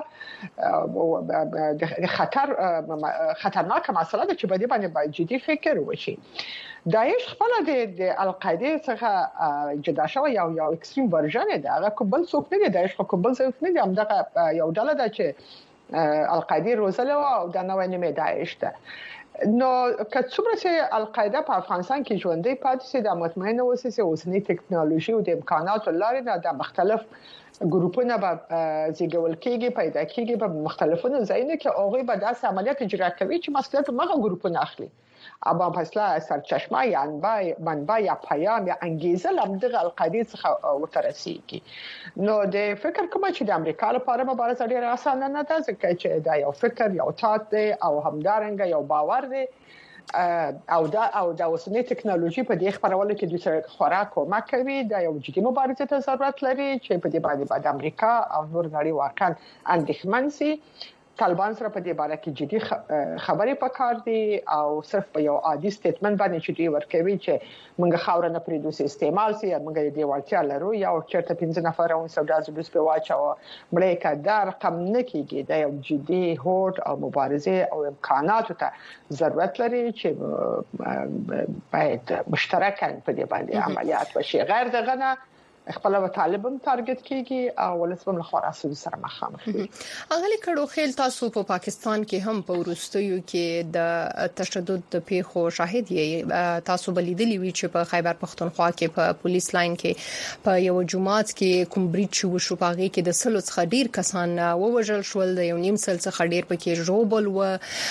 د خطر خطرناک مسله ده چې باید باید جدي فکر وشي داعش خپل د القاعده څخه جدا شو یو یو اکستریم ورژن دی هغه کوبل څوک نه دی داعش خو کوبل څوک نه دی همدغه یو ډله ده چې القاعده روزله او د نوې نیمه داعش ده نو کڅوبره چې القاعده په افغانستان کې ژوندۍ پاتې سي د مطمئنه اوسه چې اوسنی ټکنالوژي او د امکاناتو لارې د مختلف ګروپونه به زیږول کېږي پیدا کېږي په مختلفو ځایونو کې هغه به داسې عملیات اجرا کوي چې مسؤلیت مغه ګروپونه اخلي ابا فاصله سرچشمه یا منبع منبع یا پیام یا انګیزه لمدغه القاعده څخه وترسيږي نو د فکر کوم چې د امریکا لپاره مبارزه ډیره اسانه نه ده ځکه چې دا یو فکر یو تات دی او همدارنګه یو باور دی او دا او د اوسنۍ ټکنالوژي په دې خبرولو کې د سره خوراک او مکوي د یو جدي مبارزه ته ضرورت لري چې په دې باندې بعد امریکا او نور نړۍ واقعا اندېښمن سي. طالبان سره په دې باره کې جدي خبرې پکار دي او صرف په یو عادي سټیټمنټ باندې چې دوی ورکوي چې موږ خاور نه پریدو سي استعمال سي موږ دې ورتیا لرو یا چرته پنځه نفر او سوداز بس په واچو مړې کډار رقم نه کیږي د یو جدي هوټ او مبارزه او امکانات ته ضرورت لري چې باید مشترکاً په دې باندې عملیات وشي. غیر دغه نه خپل طالبان ټارګټ کیږي او ولسمم له خراسان سره مخامخ دي. اغلی کډو خیل تاسو په پاکستان کې هم په ورستیو کې د تشدد د پیښو شاهد یې تاسو بلیدلی وی چې په خیبر پختونخوا کې په پولیس لاین کې په یو جماعت کې کوم بریټ شو شو پاغي کې د سلو څخه ډیر کسان ووجل شول د یو نیم سل څخه ډیر پکې جوړبل و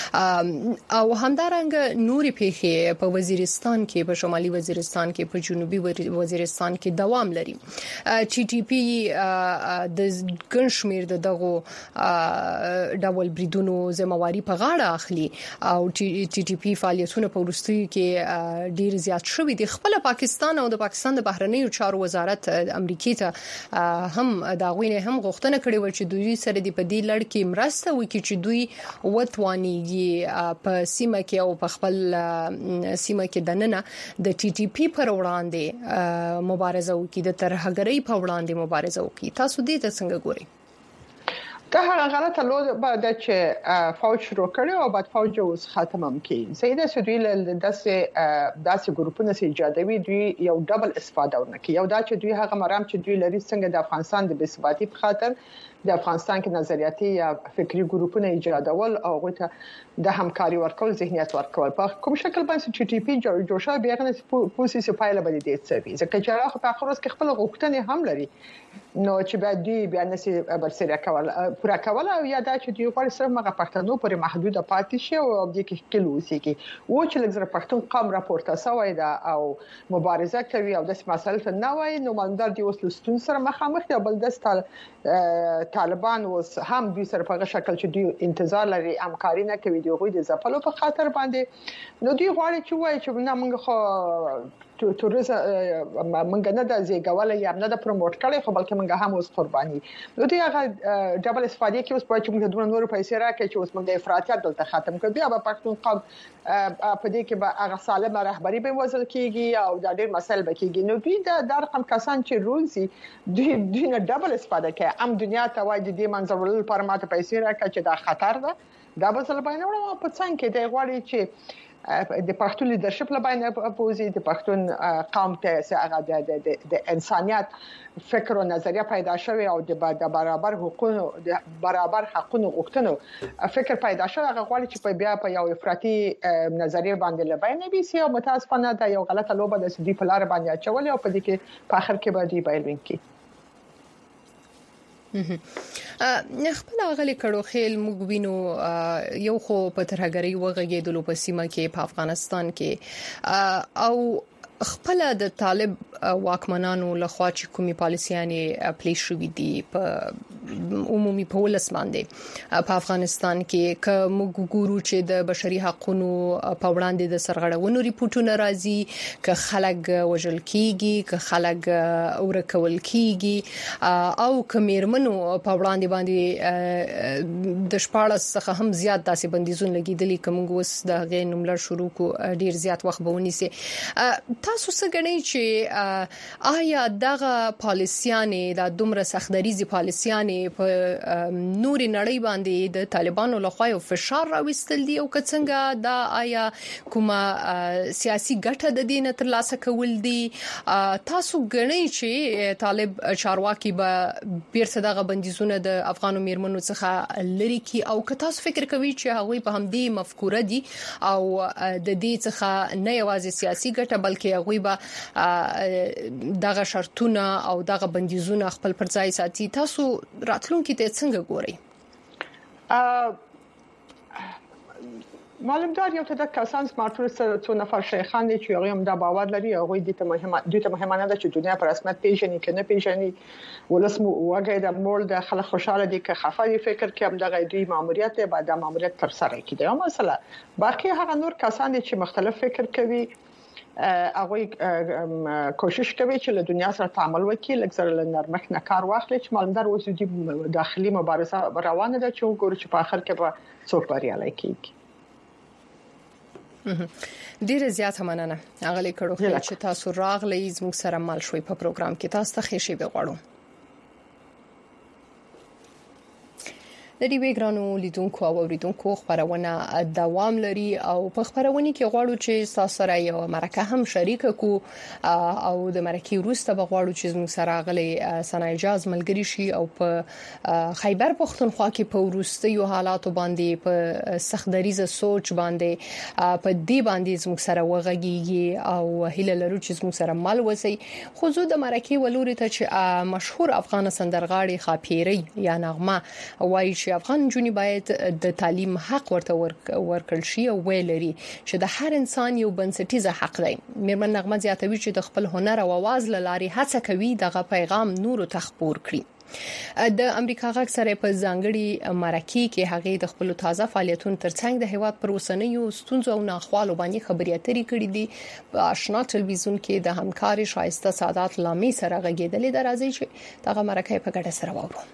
او همدارنګ نوري پیښې په وزیرستان کې په شمالي وزیرستان کې په جنوبي وزیرستان کې دوام لري. ټي ټي پی د ګنشمیر د دغه ډول بریدونو ذمہواری په غاړه اخلي او ټي ټي پی فعالیتونه په ورستیو کې ډیر زیات شوي دي. خپل پاکستان او د پاکستان د بهرنیو چارو وزارت امریکای ته هم دا غوینه هم غوښتنه کړې و چې دوی سره د پدې لړ کې مرسته وکړي چې دوی وتوانيږي په سیمه کې او په خپل سیمه کې دننه د ټي ټي پی پر وړاندې مبارزه وکړي د هغری په وړاندې مبارزه وکړي. تاسو دې ته څنګه ګورئ؟ دا هغه غلطه لوده بعد چې فوج شروع کړي او بعد فوج اوس ختم هم کړي. زیاده سودویل داسې داسې ګروپونه سي ایجادوي دوی یو ډبل استفاده ورنکي. یو دا چې دوی هغه مرام چې دوی لري څنګه د افغانستان د بثباتی په خاطر د افغانستان کې نظریاتي یا فکری ګروپونه ایجادول او غوته د همکاري ورکول ذهنیت ورکول په کوم شکل باندې چې ټي ټي پی جوړ شوی بیا نه پوسی سپایله باندې دي څه ځکه چې هغه په اخر وخت کې خپل غوښتنې هم لري نو چې بعد دی بیا نسی برسره کول پورا کول او یا دا چې دوی غواړي صرف مغه پښتنو پورې محدوده پاتې شي او د کې کلو وسیږي او چې لږ پښتون قام راپورته سوی دا او مبارزه کوي او د مسایل نه وای نو مندر دی اوس لستون سره مخامخ دی بل د طالبان اوس هم دوی سره په شکل چې دوی انتظار لري همکاري نه کوي دی غوي د زپلو په خاطر باندې نو دوی غواړي چې وای چې نه موږ خو توریزم منګ نه د زیګول یا نه د پروموټ کړي خو بلکې منګ هم اوس قرباني نو دی هغه ډبل استفاده کې اوس په چې موږ دونه نور پیسې راکړي چې اوس موږ افراطیت دلته ختم کړو بیا په پښتون قام په دې کې به هغه سالمه رهبری به وزل کیږي او د ډېر مسایل به کیږي نو دوی د رقم کسان چې روزي دوی دوی نه ډبل استفاده کوي ام دنیا ته وایي د دې منځورل لپاره ماته پیسې راکړي چې دا خطر ده دا به ځل باندې وړم په څنګه کې دی غواړي چې د پښتون لیدرشپ لپاره پوزي د پښتون قوم ته هغه د انسانيت فکر او نظریه پیدا شوی او د برابر حقوقو د برابر حقوقو غوښتنو فکر پیدا شوی هغه غواړي چې په بیا په یو افراطي نظریه باندې لباینه بي سي او متاسفانه دا یو غلطه لوبه د سدي په لار باندې اچول او په دې کې په اخر کې به دی بایلوین کی خپل غلي کړو خیل موږ وینو یو خو په ترهګری وغږیدلو په سیمه کې په افغانستان کې او خپل د طالب واکمنانو لخوا چې کومي پالیسيانې پلی شوې دي په عمومي په ولس باندې په افغانستان کې ک موږ ګورو چې د بشري حقوقو په وړاندې د سرغړونو ریپورتونه راځي ک خلک وژل کیږي ک خلک اورکول کیږي او ک میرمنو په وړاندې باندې د شپاړس څخه هم زیات داسې بندیزون لګیدلي کوم اوس د غیر نوملړ شروع کو ډیر زیات وخت بونی سي تاسو څه غنئ چې آیا دغه پالیسيانې د دومره سختدریزي پالیسيانې په نوري نړۍ باندې د طالبانو لخوا یو فشار راوستل دي او څنګه دا آیا کومه سیاسي ګټه د دینه تر لاسه کول دي تاسو غنئ چې طالب چارواکي به بیرته دغه بندیزونه د افغانو میرمنو څخه لري کی او که تاسو فکر کوي چې هغه په همدې مفکوره دي او د دې څخه نه یوازې سیاسي ګټه بلکې هغه به دغه شرطونه او دغه بندیزونه خپل پر ځای ساتي تاسو راتلونکي ته څنګه ګورئ معلومدار یو ته د کسان سمارټ سره څو نفر شیخان دي چې هغه هم د باور لري هغه د ته مهمه د ته مهمه نه ده چې دنیا پر رسمیت پیژني کنه پیژني ولسمو وګړي د مول د خلک خوشاله دي که خفه دي فکر کې هم د غیدي ماموریت بعد د ماموریت تر سره کیږي یو مسله باقي هغه نور کسان دي چې مختلف فکر کوي هغه کوشش کوي چې له دنیا سره تعامل وکړي لکه له نرمښت نه کار واخلي چې معلومدار اوس د داخلي مبارزه روانه ده چې وګوري چې په اخر کې به څوک بریالي کیږي. ډیره زیاته مننه اغلی کړو چې تاسو راغلی زموږ سره مال شوي په پروګرام کې تاسو ته ښه شي بغواړو. د دې وګرانو لیدونکو او اوریدونکو خبرونه دوام لري او په خبرونه کې غواړو چې تاسو سره یو مرکه هم شریک کو او د مرکه وروسته بغواړو چې موږ سره غلي سنایجاز ملګری شي او په خیبر پختونخوا کې په وروستیو حالاتو باندې په سختدریزه سوچ باندې په دې باندې موږ سره وغږیږي او هله لرو چې موږ سره مل وسی خو زه د مرکه ولوري ته چې مشهور افغان سندرغاړي خاپيري یا نغمه وایي چې افغان جونی باید د تعلیم حق ورته ورکړل شي او ویلري چې د هر انسان یو بنسټیزه حق دی. میرمن نغمه زیاتوي چې د خپل هنر او आवाज لاري هڅه کوي دغه پیغام نور ته خبر کړي. د امریکا غږ سره په ځانګړي مرکه کې هغه د خپل تازه فعالیتونو ترڅنګ د هیواد پر وسنیو ستونزو او ناخوالو باندې خبري اترې کړې دي. آشنا ټلویزیون کې د همکاري شایسته سعادت لامي سره غږیدلې درازي چې دغه مرکه په ګډه سره وورو.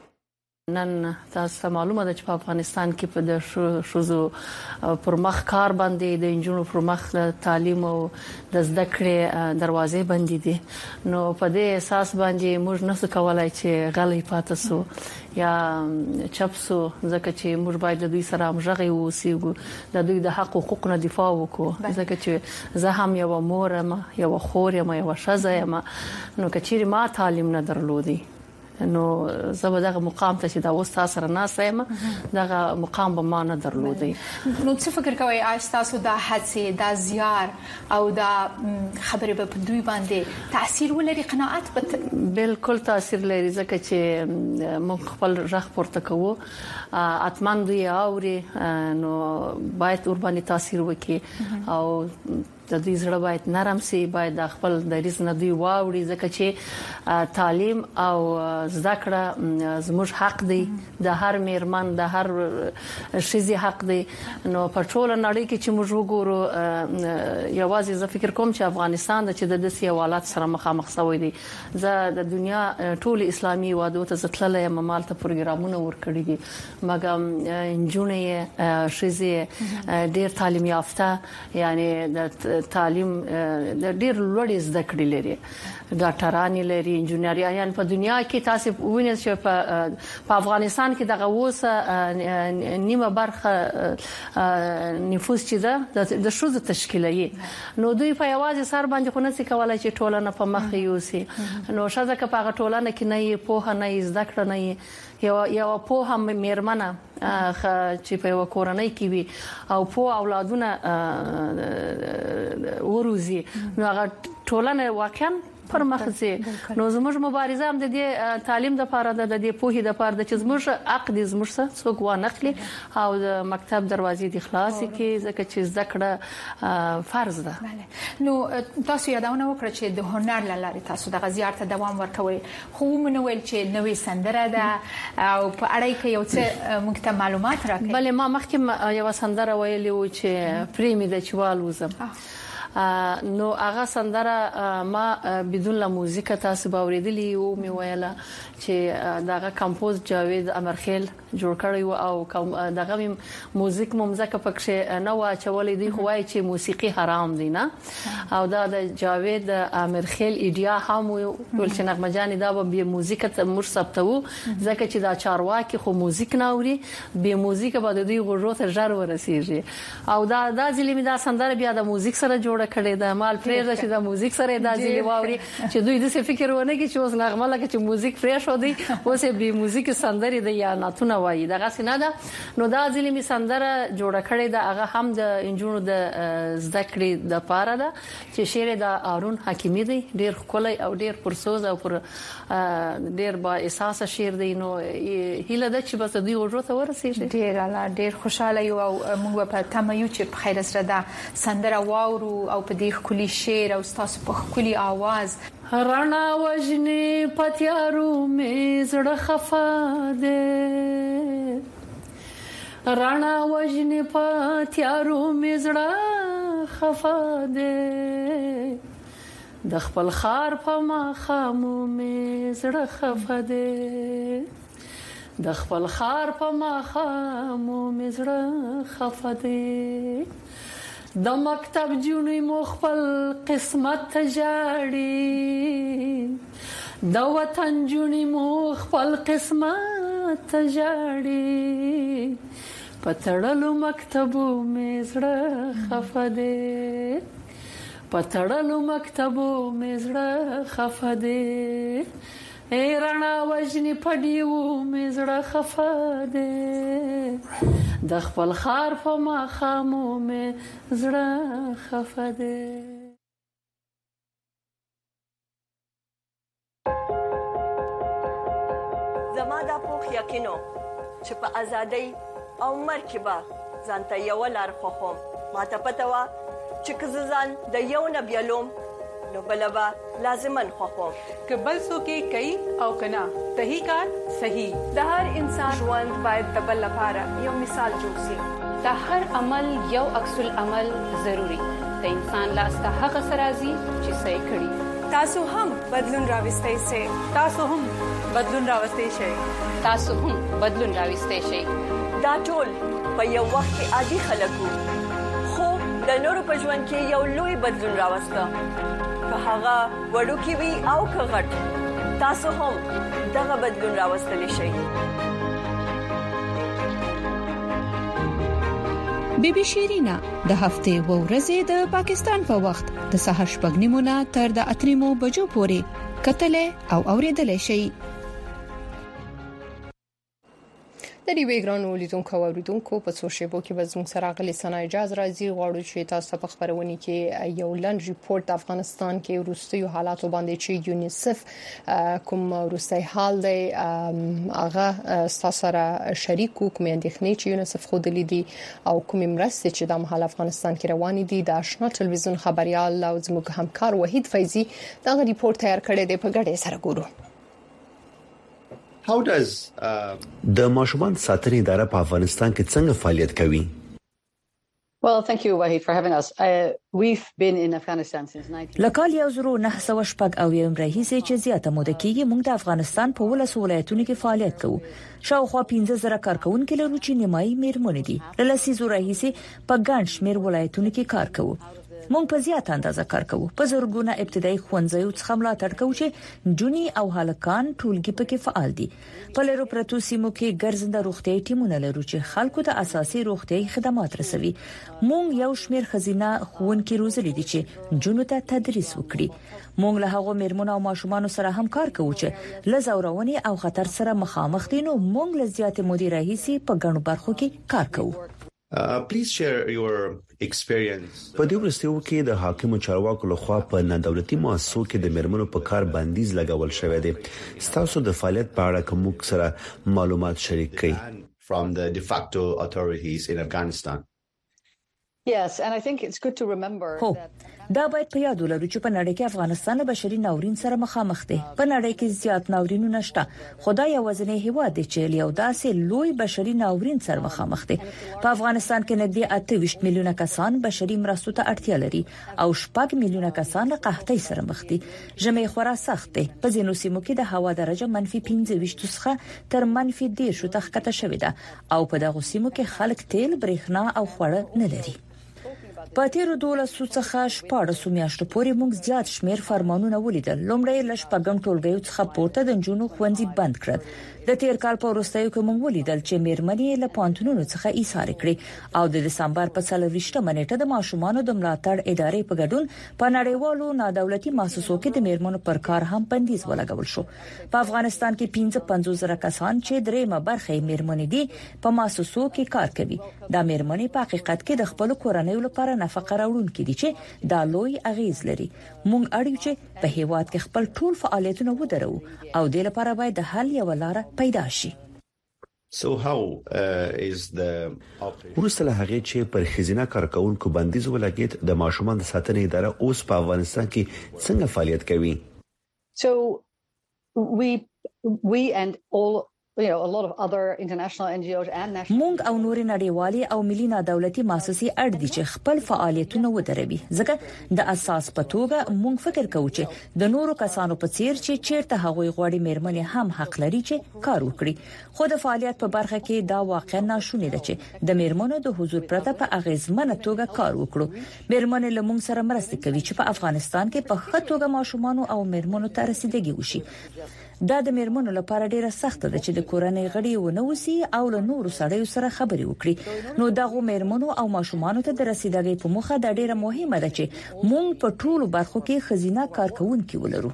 نن تاسو معلومه ده چې په افغانستان کې په د شوزو پر مخ کار باندې د انجونو پر مخ تعلیم او د زده کړې دروازې بندې دي نو په دې اساس باندې موږ نسو کولای چې غلې پاتې سو یا چپسو ځکه چې موږ باید د دوی سره همغږي اوسو د دوی د حق حقوق نه دفاع وکړو ځکه چې زه هم یو مور یم یو خور یم یو شزه یم نو کچېر ما تعلیم نه درلودي نو زه دغه مقام ته چې دا اوس تاسو سره ناسم دغه مقام به ما نه درلودي. نو څه فکر کوئ تاسو دا هڅه دا زیار او دا خبرې په دوی باندې تاثیر ولري قناعت به بالکل تاثیر لري ځکه چې موږ خپل رخ پورته کوو اتمن دوی اوري نو باید ور باندې تاثیر وکړي او د دې زړه باید نرم سي باید خپل د ریس نه دی واوري ځکه چې تعلیم او زده کړه زموږ حق دی د هر میرمن د هر شذي حق دی نو په ټول نړۍ کې چې موږ وګورو یوازې زه فکر کوم چې افغانستان د چې د دسي حالات سره مخامخ شوی دی زه د دنیا ټول اسلامي وادو ته ځتللې ممال ته پروګرامونه ورکړي دي مګم انجونې شذي ډېر تعلیم یافته یعنی د تعلیم د ډیر لوړ زده کړې لري ډاکټران لري انجینریان په دنیا کې تاسو وینئ چې په افغانستان کې دغه وسه نیمه برخه نفوس چې ده د شوزو تشکیلوي نو دوی په یوازې سر باندې خو نه سي کولای چې ټولنه په مخ یوسي نو شاده که په ټولنه کې نه په نه زده کړه نه یو یو په هم میرمنه چې په یو کورنۍ کې وي او په اولادونه وروزي نو هغه ټولنه واقعا پر مخزي نو زموږ مبارزه هم د دې تعلیم د لپاره د دې پوهې د لپاره د چې زموږ عقد زموږ څخه څوک و نخلي او د مکتب دروازې د خلاص کې ځکه چې زده کړه فرض ده نو تاسو یادونه وکړه چې د هنر لاري تاسو د غزيار ته دوام ورکوي خو مونږ ویل چې نوې سندره ده او په اړه کې یو څه مکتب معلومات راکړي بل ما مخکې یو سندره ویلې و چې پریمي د چوال وزم نو هغه سندره ما بدون لا موزیک تاسو باوریدلی او می ویله چې دغه کمپوز جاوید امرخیل جوړ کړی او دغه موزیک ممزکه پکې نو چولې دی خوای چې موسیقي حرام دی نه او دا د جاوید امرخیل ایډیا هم ول چې نغمه جان دا به موزیک ته مر ثبتو ځکه چې دا چارواکي خو موزیک نه اوري به موزیک به د دوی غوړو ته ژر ورسیږي او دا د ځلې دا سندره بیا د موزیک سره جوړ کړي دا مال پرېږه چې د موزیک سره د ځلې واوري چې دوی د څه فکر ونه کوي چې اوس نغمه لکه چې موزیک فري شو دی اوس به موزیک سندري د یا ناتونه سندرونه وایي دغه سیناده نو دا ځلې می سندره جوړه کړې ده هغه هم د انجونو د زده کړې د پاره ده چې شعر د هارون حکیمی دی ډیر خولي او ډیر پرسوز او پر ډیر با احساس شعر دی نو هیله ده چې بس دوی ورته ورسیږي ډیر الله ډیر خوشاله یو او موږ په تمایو چې په خیر سره دا سندره واورو او په دې خولي شعر او تاسو په خولي आवाज رانا وجنی پتیارو می زړه خفا دے رانا وجنی پتیارو می زړه خفا دے د خپل خار په ما خامو می زړه خفا دے د خپل خار په ما خامو می زړه خفا دے د مکتب جونې مو خپل قسمت تجاړي د وطن جونې مو خپل قسمت تجاړي پتړلو مکتبو مې زړه خفه دي پتړلو مکتبو مې زړه خفه دي اے رانا وجنی پډیو مې زړه خفه دي د خپل خار په ما خامو مې زړه خفه دي زما د پوخ یقینو چې په ازادۍ او مرکبه ځانته یو لار خوخم ماته پته وا چې کززان د یو نبیلوم نو بلبا لازمن خوخم که بل څوک کوي او کنا صحیح کار صحیح د هر انسان ژوند باید د بل لپاره یو مثال جوړ شي د هر عمل یو عکس العمل ضروری د انسان لاس ته هغه سرازي چې صحیح کړي تاسو هم بدلون راوستئ شئ تاسو هم بدلون راوستئ شئ تاسو هم بدلون راوستئ شئ دا ټول په یو وخت کې عادي خلکو خو د نورو په ژوند کې یو لوی بدلون راوسته که هغه وړوکی وي او که غټ تاسو هم دغه بدلون راوستلی شئ بیبي شیرینا د هفته و ورځې د پاکستان په وخت د سهار شپږ نیمو نه تر د اتریمو بجو پورې کتلې او اوریدلې شي د دې ویګرانو لیدونکو او اوریدونکو په سوشل کې به زموږ سره غلي سنا اجازه راځي غواړو چې تاسو په خبرونه کې یو لند ریپورت افغانستان کې وروستي حالاتو باندې چې یونیسف کوم وروستي حال دی هغه تاسو سره شریکو کوم اندېښنې چې یونیسف خو د لیدي او کوم مرستې چې د مهال افغانستان کې روان دي د آشنا ټلویزیون خبريال او زموږ همکار وحید فیضی دا ریپورت تیار کړی دی په ګډه سره ګورو How does uh... د ماشومان ساتنې اداره په افغانستان کې څنګه فعالیت کوي؟ Well, thank you, Wahid, for having us. Uh, we've been in Afghanistan since nineteen. لکال یو زرو نه سو شپږ او یم راهیسې چې زیاته موده کېږي موږ د افغانستان په ولس ولایتونو کې فعالیت کوو. شاوخوا پنځه زره کارکونکو لرو چې نیمایي میرمنې دي. لسی زو راهیسې په ګڼ شمېر ولایتونو کې کار کوو. مونږ په زیات اندازه کار کوو په زرګونه ابتدایي ښوونځیو څخه ملاتړ کوو چې جونی او هلکان ټولګي پکې فعال دي په لرو پرتو سیمو کې ګرځنده روغتيایي ټیمونه لرو چې خلکو ته اساسي روغتيایي خدمات رسوي مونږ یو شمېر خزینه ښوونکي روزلي دي چې جونو ته تدریس وکړي مونږ له هغو میرمنو او ماشومان سره هم کار کوو چې لزورونی او خطر سره مخامخ دي نو مونږ لزیات مدیر رئیسي په ګڼو برخو کې کار کوو Uh, please share your experience. په دې ورستیو کې د حاکمو چارواکو لخوا په نندولتي مؤسسو کې د مرمنو په کار بندیز لګول شوی دی. ستاسو د فعالیت په اړه کوم سره معلومات شریک کړئ from the de facto authorities in Afghanistan. Yes, and I think it's good to remember that دا باید په یاد ولرو چې په نړۍ کې افغانستان بشري ناورین سره مخامخ دی په نړۍ کې زیات ناورینونه شته خدای یوازینی هیواد دی چې یو داسې لوی بشري ناورین سره مخامخ دی په افغانستان کې نږدې اته ویشت میلیونه کسان بشري مرستو ته اړتیا لري او شپږ میلیونه کسان له قحطۍ سره مخ دي ژمي خورا سخت دی په ځینو سیمو کې د هوا درجه منفي پنځه ویشت څخه تر منفي دېرش ته ښکته شوې ده او په دغه سیمو کې خلک تیل برېښنا او خواړه نه لري په تیرو دولسو څخه شپږ میاشتو پورې موږ زیات شمیر فرمانونه ولیدل. لومړی لږ پګم ټولګیو څخه پورته د جنونو خوندې بند کړل. د تیر کال په وروستیو کې موږ ولیدل چې میرمنې له پانتونونو څخه ایثار کړې او د دسمبر په څلورویشتمه نیټه د ماشومانو د ملاتړ ادارې په ګډون په نړیوالو نادولتي مؤسسو کې د میرمنو پر کار هم بندیز ولګول شو. په افغانستان کې پنځه پنځوس زره کسان چې دریمه برخه میرمنې دي په مؤسسو کې کار کوي. دا میرمنې په حقیقت کې د خپل کورنۍ لپاره نفقه راوړونکې دي چې دا لوی اغیز لري. موږ اړیو چې په هیواد کې خپل ټول فعالیتونه ودرو او د لپاره باید د حل یو لار پیدا شي. So how uh, is the ورسته له هغه چې پر خزینه کارکونکو بندیز ولګید د ماشومان د ساتنې اداره اوس په افغانستان کې څنګه فعالیت کوي؟ So we we and all you know a lot of other international N G Os and national مونږ او نور نړیوالي او ملي نادولتي مؤسسې اړ دي چې خپل فعالیتونه ودروي. ځکه د اساس په توګه مونږ فکر کوو چې د نورو کسانو په څیر چې چیرته هغوی غوړي میرمنې هم حق لري چې کار وکړي. خو د فعالیت په برخه کې دا واقعا ناشونی ده چې د میرمنو د حضور پرته په اغیزمنه توګه کار وکړو. میرمنې له مونږ سره مرسته کوي چې په افغانستان کې په ښه توګه ماشومان او میرمنو ته رسیدګي وشي. دا د میرمنو لپاره ډیره سخت ده چې د کورنۍ غړي ونوسي او له نورو سړیو سره خبرې وکړي. نو دغه میرمنو او ماشومان ته د رسیدګۍ په مخه دا ډیره مهمه ده چې مونږ په ټولو برخو کې خزینه کارکونکو ولرو.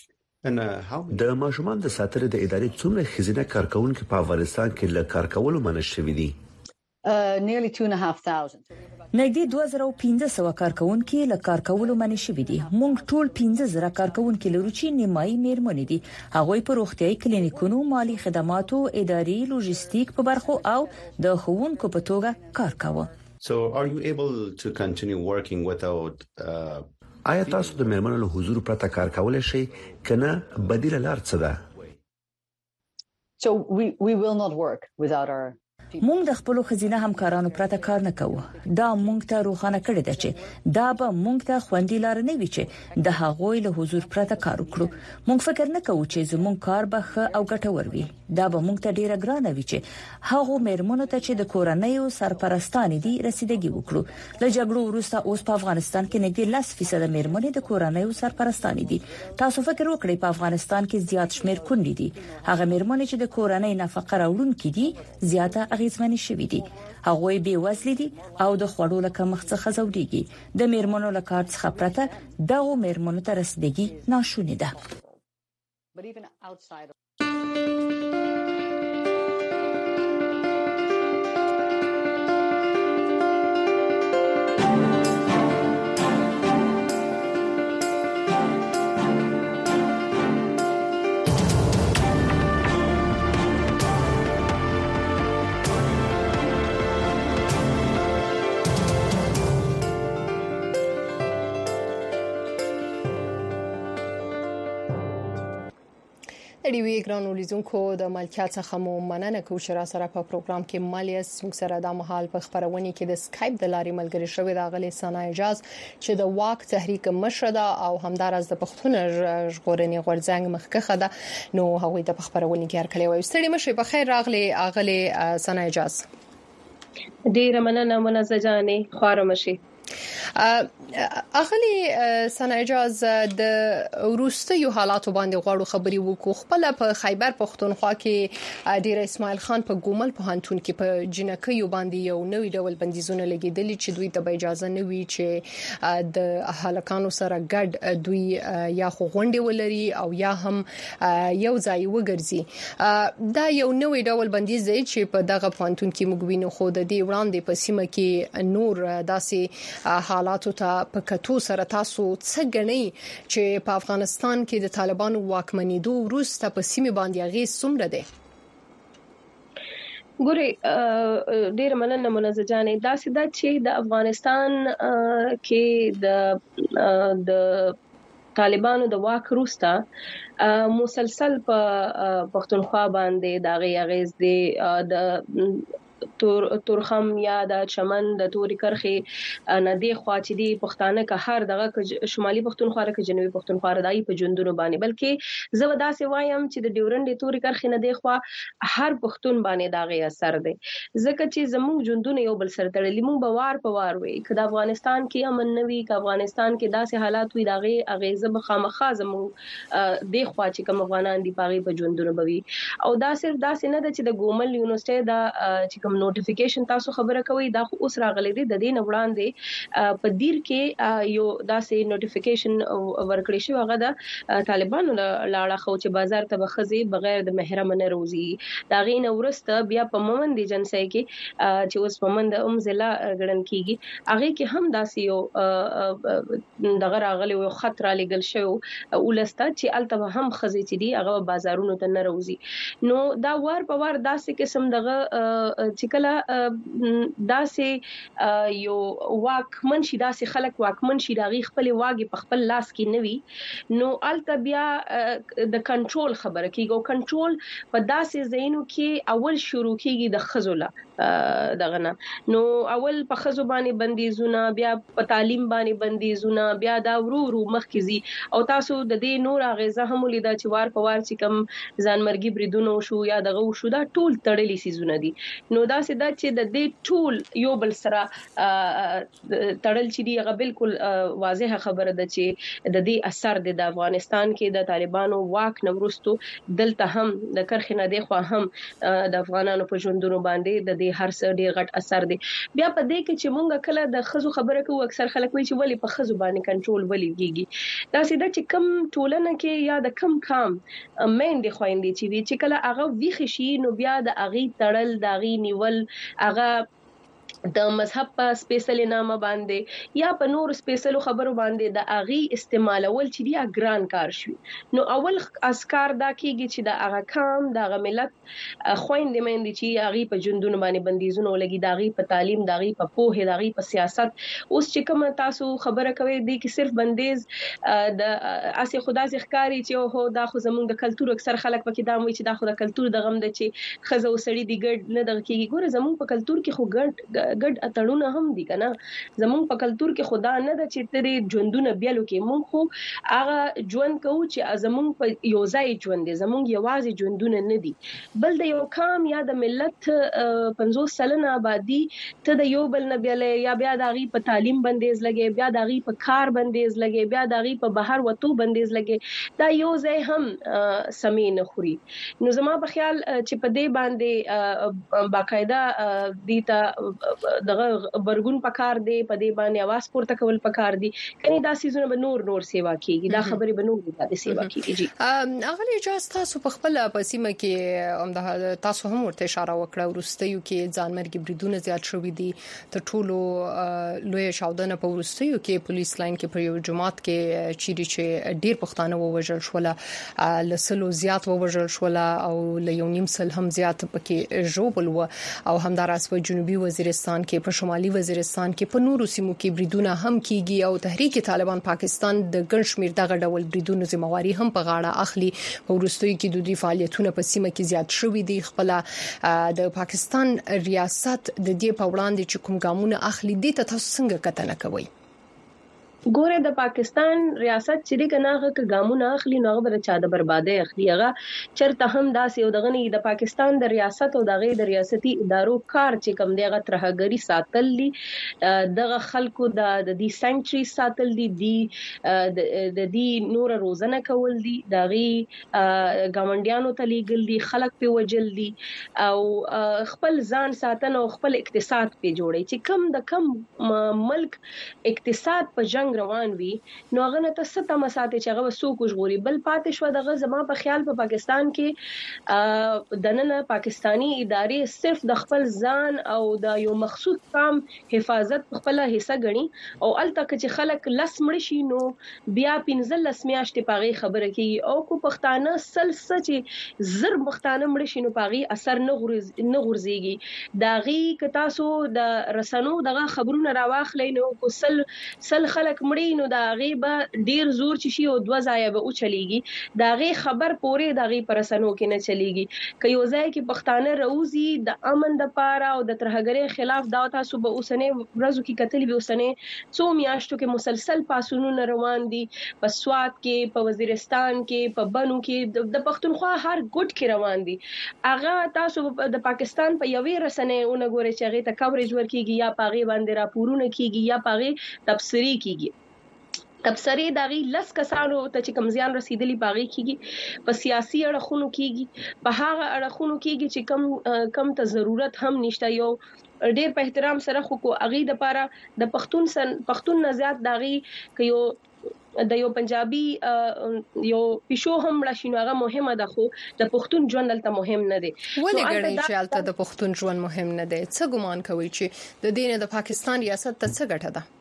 د ماشومان د ساتنې د ادارې څومره خزینه کارکونکو په افغانستان کې له کار کولو منع شوي دي؟ Uh, nearly two and a half thousand. نږدې دوه زره پنځه سوه کارکونکو له کار کولو منع شوي دي. موږ ټول پنځه زره کارکونکو لرو چې نیمایي میرمنې دي. هغوی په روغتيایي کلینیکونو، مالی خدماتو، اداري، لوجستیک په برخو او د ښوونکو په توګه کار کاوه. So are you able to continue working without uh... آیا تاسو د میرمنو له حضور پرته کار کولای شئ کنه بدیل لار څه ده؟ So we we will not work without our مونږ د خپل خزینه همکارانو پرته کار نه کوو. دا مونږ ته روښانه کړی دی چې دا به مونږ ته خوندي لار نه وي چې د هغوی له حضور پرته کار وکړو. مونږ فکر نه کوو چې زمونږ کار به ښه او ګټور وي. دا به مونږ ته ډیره ګرانه وي چې هغه میرمنو ته چې د کورنۍ سرپرستان دي رسیدګي وکړو. له جګړو وروسته اوس په افغانستان کې نږدې لس فیصد میرمنې د کورنۍ سرپرستان دي. تاسو فکر وکړئ په افغانستان کې زیات شمیر کونډې دي. هغه میرمنې چې د کورنۍ نفقه راوړونکې دي زیاته اغیزمنې شوي دي. هغوی بې وزلې دي او د خوړو له کمښت څخه ځوريږي. د میرمنو له کار څخه پرته دغه میرمنو ته رسیدګي ناشونې ده. د وی ګرانو لیدونکو د ملکیت څخه مو مننه کوم چې را سره په پروګرام کې مالیس موږ سره د مهال په خبرونه کې د سکایپ د لارې ملګری شوی د غلي سنا اجاز چې د واک تحریک مشره او همدارز د پښتون ژغورنې غورځنګ مخکخه ده. نو هغوی د خبرونه کې هر کله وي ستړي مشه په خیر راغلي اغلي سنا اجاز. ډیر مننه منزه جانې خواره مشي. اغلی سنا اجاز د روستیو حالات باندې غواړو خبري وکړو. خپل په خیبر پختونخوا کې ډیر اسماعیل خان په ګومل په هانتون کې په جنکیو باندې یو نوې ډول بندیزونه لګیدل چې دوی ته اجازه نه وی چې د هلکانو سره ګډ دوی یا خو غونډې ولري او یا هم یو ځای وګرځي. دا یو نوې ډول بندیز دی چې په دغه هانتون کې موږ وینو خو د دې وړاندې په سیمه کې نور داسې حالاتو ته په کتو سره تاسو څه غنئ چې په افغانستان کې د طالبانو واکمنېدو وروسته په سیمه باندې غي څومره ده؟ ګوري ډیر مننه منزه جانې دا سیده چې د افغانستان کې د د طالبانو د واک وروسته مسلسل په پښتونخوا باندې دا غي غیز دي د تور تورخم یا د چمن د توري کرخه نه دی خوا چې دی پښتانه که هر دغه شمالي پښتونخوا کې جنوبي پښتونخوا دای په ژوندونو باندې بلکې زه ودا سي وایم چې د ډیورنډ توري کرخه نه دی خوا هر پښتون باندې داغه اثر دی ځکه چې زموږ ژوندونه یو بل سره تړلي مونږ بوار په وار وي کله افغانستان کې امن نوي ک افغانستان کې داسې حالات وي داغه اغیزه بخامخه زموږ د خوا چې کوم افغانان دی پاغي په ژوندونه بوي او دا صرف داسې نه ده چې د ګومل یونیورسيټي دا چې کوم نوټیفیکیشن تاسو خبره کوي دا خو اوس راغلي دي د دې نه وړاندې په دیر کې یو داسې نوټیفیکیشن ورکړی شو هغه د طالبانو لاړه خو چې بازار ته بخزي بغیر د محرم نه روزي دا غین ورسته بیا په مومند جنسي کې چې اوس مومند ام ضلع ګڼل کیږي هغه کې هم داسې یو دغه راغلي یو خطر لګل شو ولسته چې الته هم خزي چې دی هغه بازارونو ته نه روزي نو دا وار په وار داسې قسم دغه چې کله داسې یو واکمن شي داسې خلک واکمن شي دغه خپل واګي په خپل لاس کې نوي نو الته بیا د کنټرول خبره کیږي او کنټرول په داسې زینو کې اول شروع کیږي د خزوله دغه نه نو اول په خزو باندې بندیزونه بیا په تعلیم باندې بندیزونه بیا دا ورو ورو مخکزي او تاسو د دې نور اغیزه هم لیدا چې وار په وار چې کم ځانمرګي بریدونه شو یا دغه شو دا ټول تړلې سيزونه دي نو دا سدا چې د دې ټول یو بل سره تړل چې دی هغه بالکل واضحه خبره ده چې د دې اثر د افغانستان کې د طالبانو واک نورستو دلته هم د کرخنه دی خو هم د افغانانو په ژوندونو باندې د هر څه ډیر غټ اثر دی بیا په دې کې چې مونږ کله د خزو خبره کوو اکثر خلک وایي چې ولی په خزو باندې کنټرول ولی کیږي دا سیده چې کم ټولنه کې یا د کم کام مین دي خويندې چې وی چې کله هغه ویخ شي نو بیا د اغي تړل د اغي نیول هغه د مذهب په سپیشل نامه باندې یا په نور سپیشل خبرو باندې د اغي استعمالول چې دی اګران کار شي نو اول اسکار دا کیږي چې د اغه کام د اغه ملت خويندې مېندې چې اغي په ژوندونه باندې بندیزونه ولګي د اغي په تعلیم د اغي په پوهه د اغي په سیاست اوس چې کوم تاسو خبره کوي دی کې صرف بندیز د اسی خدا ځخکاری چې هو دا خو زمونږ د کلچر اکثر خلک پکې دا وایي چې دا خو د کلچر د غم د چې خزه وسړي دی ګډ نه دغه کیږي ګوره زمونږ په کلچر کې خو ګډ ګډ اتړونه هم دي کنه زمونږ په کلچر کې خدا نه د چې ترې ژوندونه بیلو کې مونږ خو هغه ژوند کوو چې زمونږ په یو ځای ژوند دي زمونږ یوازې ژوندونه نه دي بل د یو کام یا د ملت پنځوس سلنه آبادی ته د یو بل نه بیلې یا بیا د غي په تعلیم بندیز لګي بیا د غي په کار بندیز لګي بیا د غي په بهر وته بندیز لګي دا یو ځای هم سمین خوري نو زما په خیال چې په دې باندې باقاعده دیتا دغه برګون پکار دی په دې باندې आवाज پورته کول پکار دی کني دا سيزونه به نور نور سیوا کیږي دا خبرې به نور د سیوا کیږي جی اغلی اجازه تاسو په خپل پسیمه کې هم د تاسو هم ورته اشاره وکړه ورستیو کې ځانمرګي بریدونه زیات شوې دي تر ټولو لوی شاودنه په ورستیو کې پولیس لاین کې پر یو جماعت کې چيري چې ډیر پښتانه ووجل شول لسلو زیات ووجل شول او ل یو نیم سل هم زیات پکې جوړول و او همدارس په جنوبي وزیرستان کې په شمالي وزیرستان کې په نورو سیمو کې بریدونه هم کیږي او تحریک طالبان پاکستان د ګڼ شمیر دغه ډول بریدونو ذمہواری هم په غاړه اخلي په ورستوي کې د دې فعالیتونو په سیمه کې زیات شوې دي خپل د پاکستان ریاست د دې په وړاندې چې کوم ګامونه اخلي دي ته تاسو څنګه کتنه کوئ ګوره د پاکستان ریاست چې دی کنه هغه ګامونه اخلي نو هغه چا د بربادي اخلي هغه چرته هم داسې یو دغه نه د پاکستان د ریاست او دغه د ریاستي ادارو کار چې کم دیغه ترهګری ساتل دي دغه خلکو د دې سنچري ساتل دي د دې نور روزنه کول دي دغه ګاونډیانو ته لیګل دي خلک په وجل دي او خپل ځان ساتنه او خپل اقتصاد په جوړي چې کم د کم ملک اقتصاد په جنگ روان وي نو هغه نه ته ست مساته چې هغه سو کوجغوري بل پاتې شو دغه زما په خیال په پا پاکستان کې دننه پاکستانی ادارې صرف د خپل ځان او د یو مخصوص کام حفاظت په خپل حصہ غني او الته چې خلک لس مړ شي نو بیا پنځل لس میاشتې پاغي خبره کوي او کو پښتانه سل سچ زر پښتانه مړ شي نو پاغي اثر نه غورز نه غورځيږي داغي ک تاسو د رسنو دغه خبرونه راواخلې نو کو سل سل خلک مړی نو دا غیبه ډیر زور چی شي او دوه ځای به او چلیږي دا غي خبر پورې دا غي پرسنو کې نه چلیږي که یو ځای کې پښتانه روزي د امن د پاره او د ترهګرۍ خلاف دا تاسو به اوسنه ورځو کې قتل به اوسنه څو میاشتو کې مسلسل پاسونونه روان دي په سواد کې په وزیرستان کې په بنو کې د پښتونخوا هر ګډ کې روان دي هغه تاسو د پاکستان په یوې رسنۍ اونګوري چې هغه ته کورېج ورکیږي یا پاغي باندې راپورونه کیږي یا پاغي تبصری کیږي تبصری داغي لس کسانو ته چې کمزیان رسیدلی باغی کیږي په سیاسي اړخونو کیږي په هغه اړخونو کیږي چې کم کم ته ضرورت هم نشته یو ډیر په احترام سره خو کو اغي د پاره د پښتون سن پښتون نزيات داغي ک یو د یو پنجابي یو پښو هم راشینو هغه مهمه ده خو د پښتون ژوند دلته مهم نه دی ولې ګڼي چې البته د پښتون ژوند مهم نه دی څه ګمان کوي چې د دین د پاکستان ریاست ته څه ګټه ده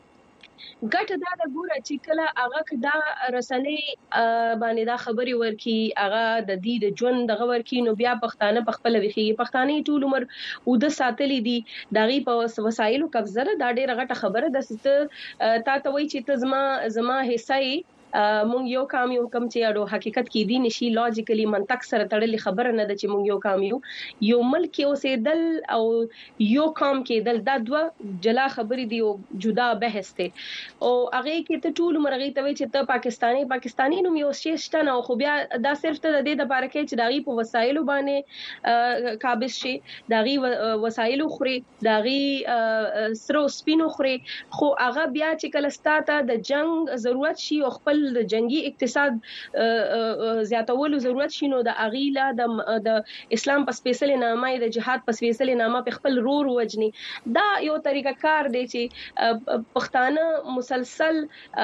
ګټه دا د ګوره چې کله هغه کدا رسنۍ باندې دا خبري ورکي هغه د دې د ژوند دغه ورکي نو بیا پښتانه په خپل ویخي پښتانه ټول عمر او د ساتلې دي دغه په وسایلو قبضه دا ډیره غټه خبره ده چې تا ته وای چې ته زما زما حصہ مونږ یو کام یو کم چې اړو حقیقت کې دي نشي لوجیکلی منطق سره تړلې خبره نه ده چې مونږ یو کام یو یو ملک اوسې دل او یو کام کې دل دا دوه جلا خبرې دی او جدا بحث ته او هغه کې ته ټول مرغې ته وي چې ته پاکستاني پاکستاني نو یو شی شته نه خو بیا دا صرف ته د دې لپاره کې چې داغي په وسایلو باندې قابض شي داغي وسایلو خوري داغي سرو سپینو خوري خو هغه بیا چې کله ستاته د جنگ ضرورت شي او خپل د جنگي اقتصاد زیاتولو ضرورت شینو د اغیلا د اسلام په سپیشل نامه د جهاد په سپیشل نامه په خپل رور وجني دا یو طریقه کار دی چې پښتانه مسلسل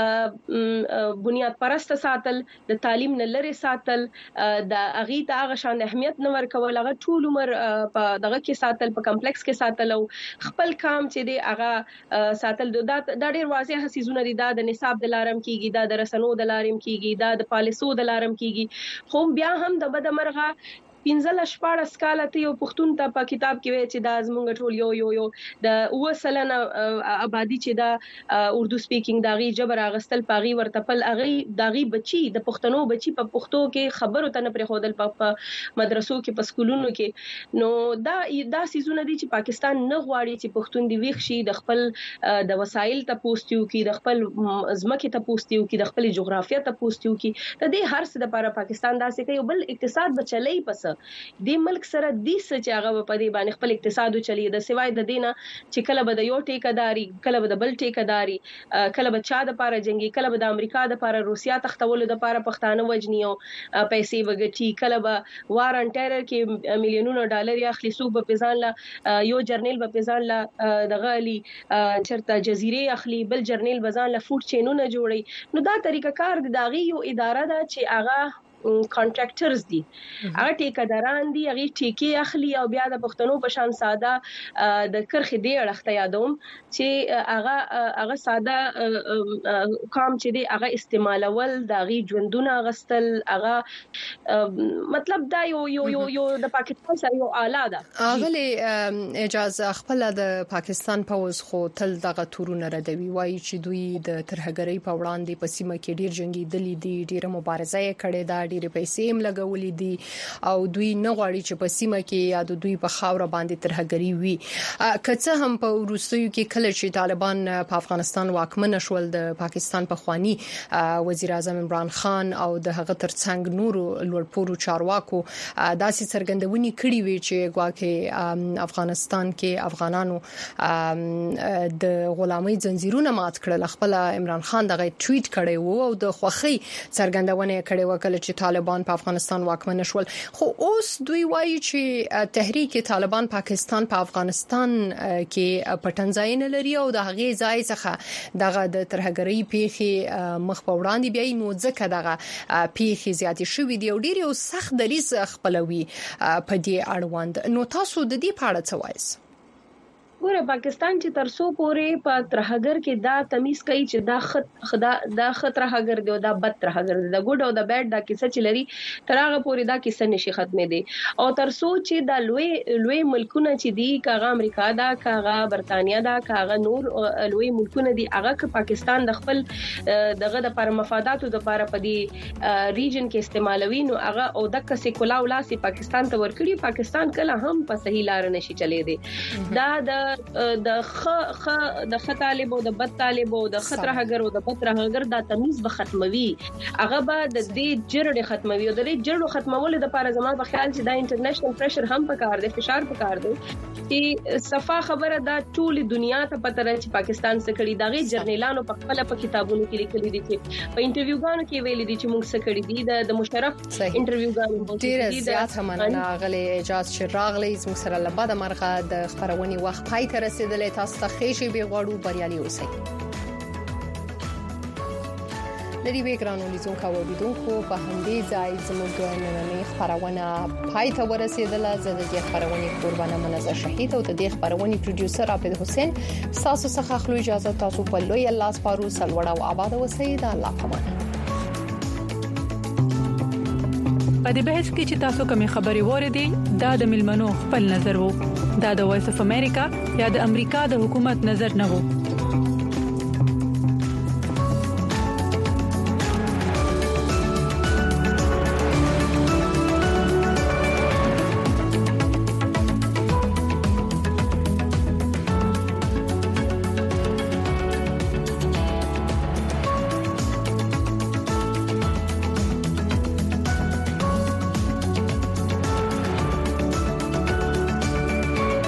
بنیاد پرست ساتل د تعلیم نه لري ساتل د اغي ته هغه شان اهمیت نه ورکول هغه ټول عمر په دغه کې ساتل په کمپلیکس کې ساتل او خپل کام چې دی هغه ساتل دا ډېر واضح حسیزونه دي دا د نصاب د لارم کیږي دا د رسنو د لارم کیږي دا د پالیسو د لارم کیږي خو بیا هم د بد مرغه پنځل شپاره سکاله ته یو پښتون ته په کتاب کې وی چې دا زمونږ ټول یو یو یو د اوسلنه آبادی چې دا اردو سپیکینګ داغي جبر اغستل پاغي ورتپل اغي داغي بچي د پښتنو بچي په پښتو کې خبرو ته نه پرې خودل په مدرسو کې په سکولونو کې نو دا دا سيزونه دي چې پاکستان نه غواړي چې پښتون دی ویښ شي د خپل د وسایل ته پوسټیو کې د خپل ځمکې ته پوسټیو کې د خپل جغرافیه ته پوسټیو کې د دې هر څه لپاره پاکستان داسې کوي بل اقتصاد بچلای پس د ملک سره د څه هغه په دې باندې خپل اقتصاد چلی د سوای د دینه چې کله به د یو ټیکداري کله به د بل ټیکداري کله به چا د پاره جنگي کله به د امریکا د پاره روسیا تختولو د پاره پښتانه وجنیو پیسې وګټي کله به وار ان ټیرر کې میلیونونو ډالر اخلي سو په پیزان لا یو جرنیل په پیزان لا د غالي چرته جزیره اخلي بل جرنیل بزان لا فوډ چینونه جوړي نو دا طریقه کار د داغي یو اداره ده چې هغه کانټراکټرز دي هغه ټیکداران دي هغه ټیکې اخلي او بیا د پښتنو په شان ساده د کرخې دی اړخته یادوم چې هغه هغه ساده کام چې دی هغه استعمالول د غي ژوندونه غستل هغه مطلب دا یو یو یو یو د پاکستان سره یو اعلی ده اغلی اجازه خپل د پاکستان پوز خو تل دغه تورونه ردوي وایي چې دوی د ترهګرۍ په وړاندې په سیمه کې ډیر جنگي دلی دي ډیره مبارزه یې کړې ده ډېر پیسې هم لګولې دي او دوی نه غواړي چې په سیمه کې یا د دوی په خاور باندې ترهګری وي کڅه هم په روسیو کې کله چې طالبان په افغانستان واکمن شول د پاکستان په خواني وزیر اعظم عمران خان او د هغه ترڅنګ نورو لوړپوړو چارواکو داسې څرګندونې کړې وي چې ګواکې افغانستان کې افغانانو د غلامۍ زنجیرونه مات کړل خپل عمران خان دغه ټویټ کړی وو او د خوخي څرګندونه کړې وکړه چې طالبان په افغانستان واکمن شول خو اوس دوی وایي چې تحریک طالبان پاکستان په افغانستان کې پټنځای نه لري او د هغه ځای څخه دغه د ترهګرۍ پیخي مخ په وړاندې بیا نو ځکه دغه پیخي زیاتې شوې دي او ډیر یو سخت دریز خپلوي په دې اړوند نو تاسو د دې په اړه څه وایي ګوره پاکستان چې ترسو پورې په ترهګر کې دا تمیز کوي چې دا خط خدا دا خطر هغر دی او دا بد ترهګر دی دا ګډ او دا بیډ دا کیسه چې لري ترغه پورې دا کیسه نشي ختمه دي او ترسو چې دا لوی لوی ملکونه چې دي کاغه امریکا دا کاغه برتانیا دا کاغه نور لوی ملکونه دي هغه پاکستان د خپل دغه د پر مفاداتو د لپاره په دې ریجن کې استعمالوي نو هغه او د کسې کولاو لاسي پاکستان ته ورکړي پاکستان کله هم په صحیح لار نشي چلے دي دا د د خ خ د خ طالب او د بد طالب او د خطر هغر او د پتر هغر دا تمیز به ختموي هغه به د دې جرړې ختموي او د دې جرړو ختمول د لپاره زموږ په خیال چې دا انټرنیشنل پریشر هم پکار دی فشار پکار دی چې صفه خبره دا ټول دنیا ته پته راځي چې پاکستان څخه کړي دغه جرنیلانو په خپل په کتابونو کې لیکلي دي چې په انټرویوګانو کې ویلي دي چې موږ څه کړي دي د مشرف انټرویوګانو ډیر زیات همنه غلي اجازه چې راغلي زموږ سره لبا د مرغه د خبرونې وخت پای ته رسیدلې تاسو ته خېشي به غواړو بریالي اوسئ لري به ګرانو لیدونکو او لیدونکو په همدې ځای زموږ نننۍ خبرونه پای ته ورسیدله زه د دې خبرونې قربانه منزه شهید او د دې خبرونې پروډوسر عبد حسین تاسو څخه خلو اجازه تاسو په لوی الله سپارو سلوړه او آباد اوسئ د الله پامانه په دې بحث کې چې تاسو کومې خبرې وریدي دا د ملمنو خپل نظر وو دا د وایس اف امریکا یا د امریکا د حکومت نظر نه وو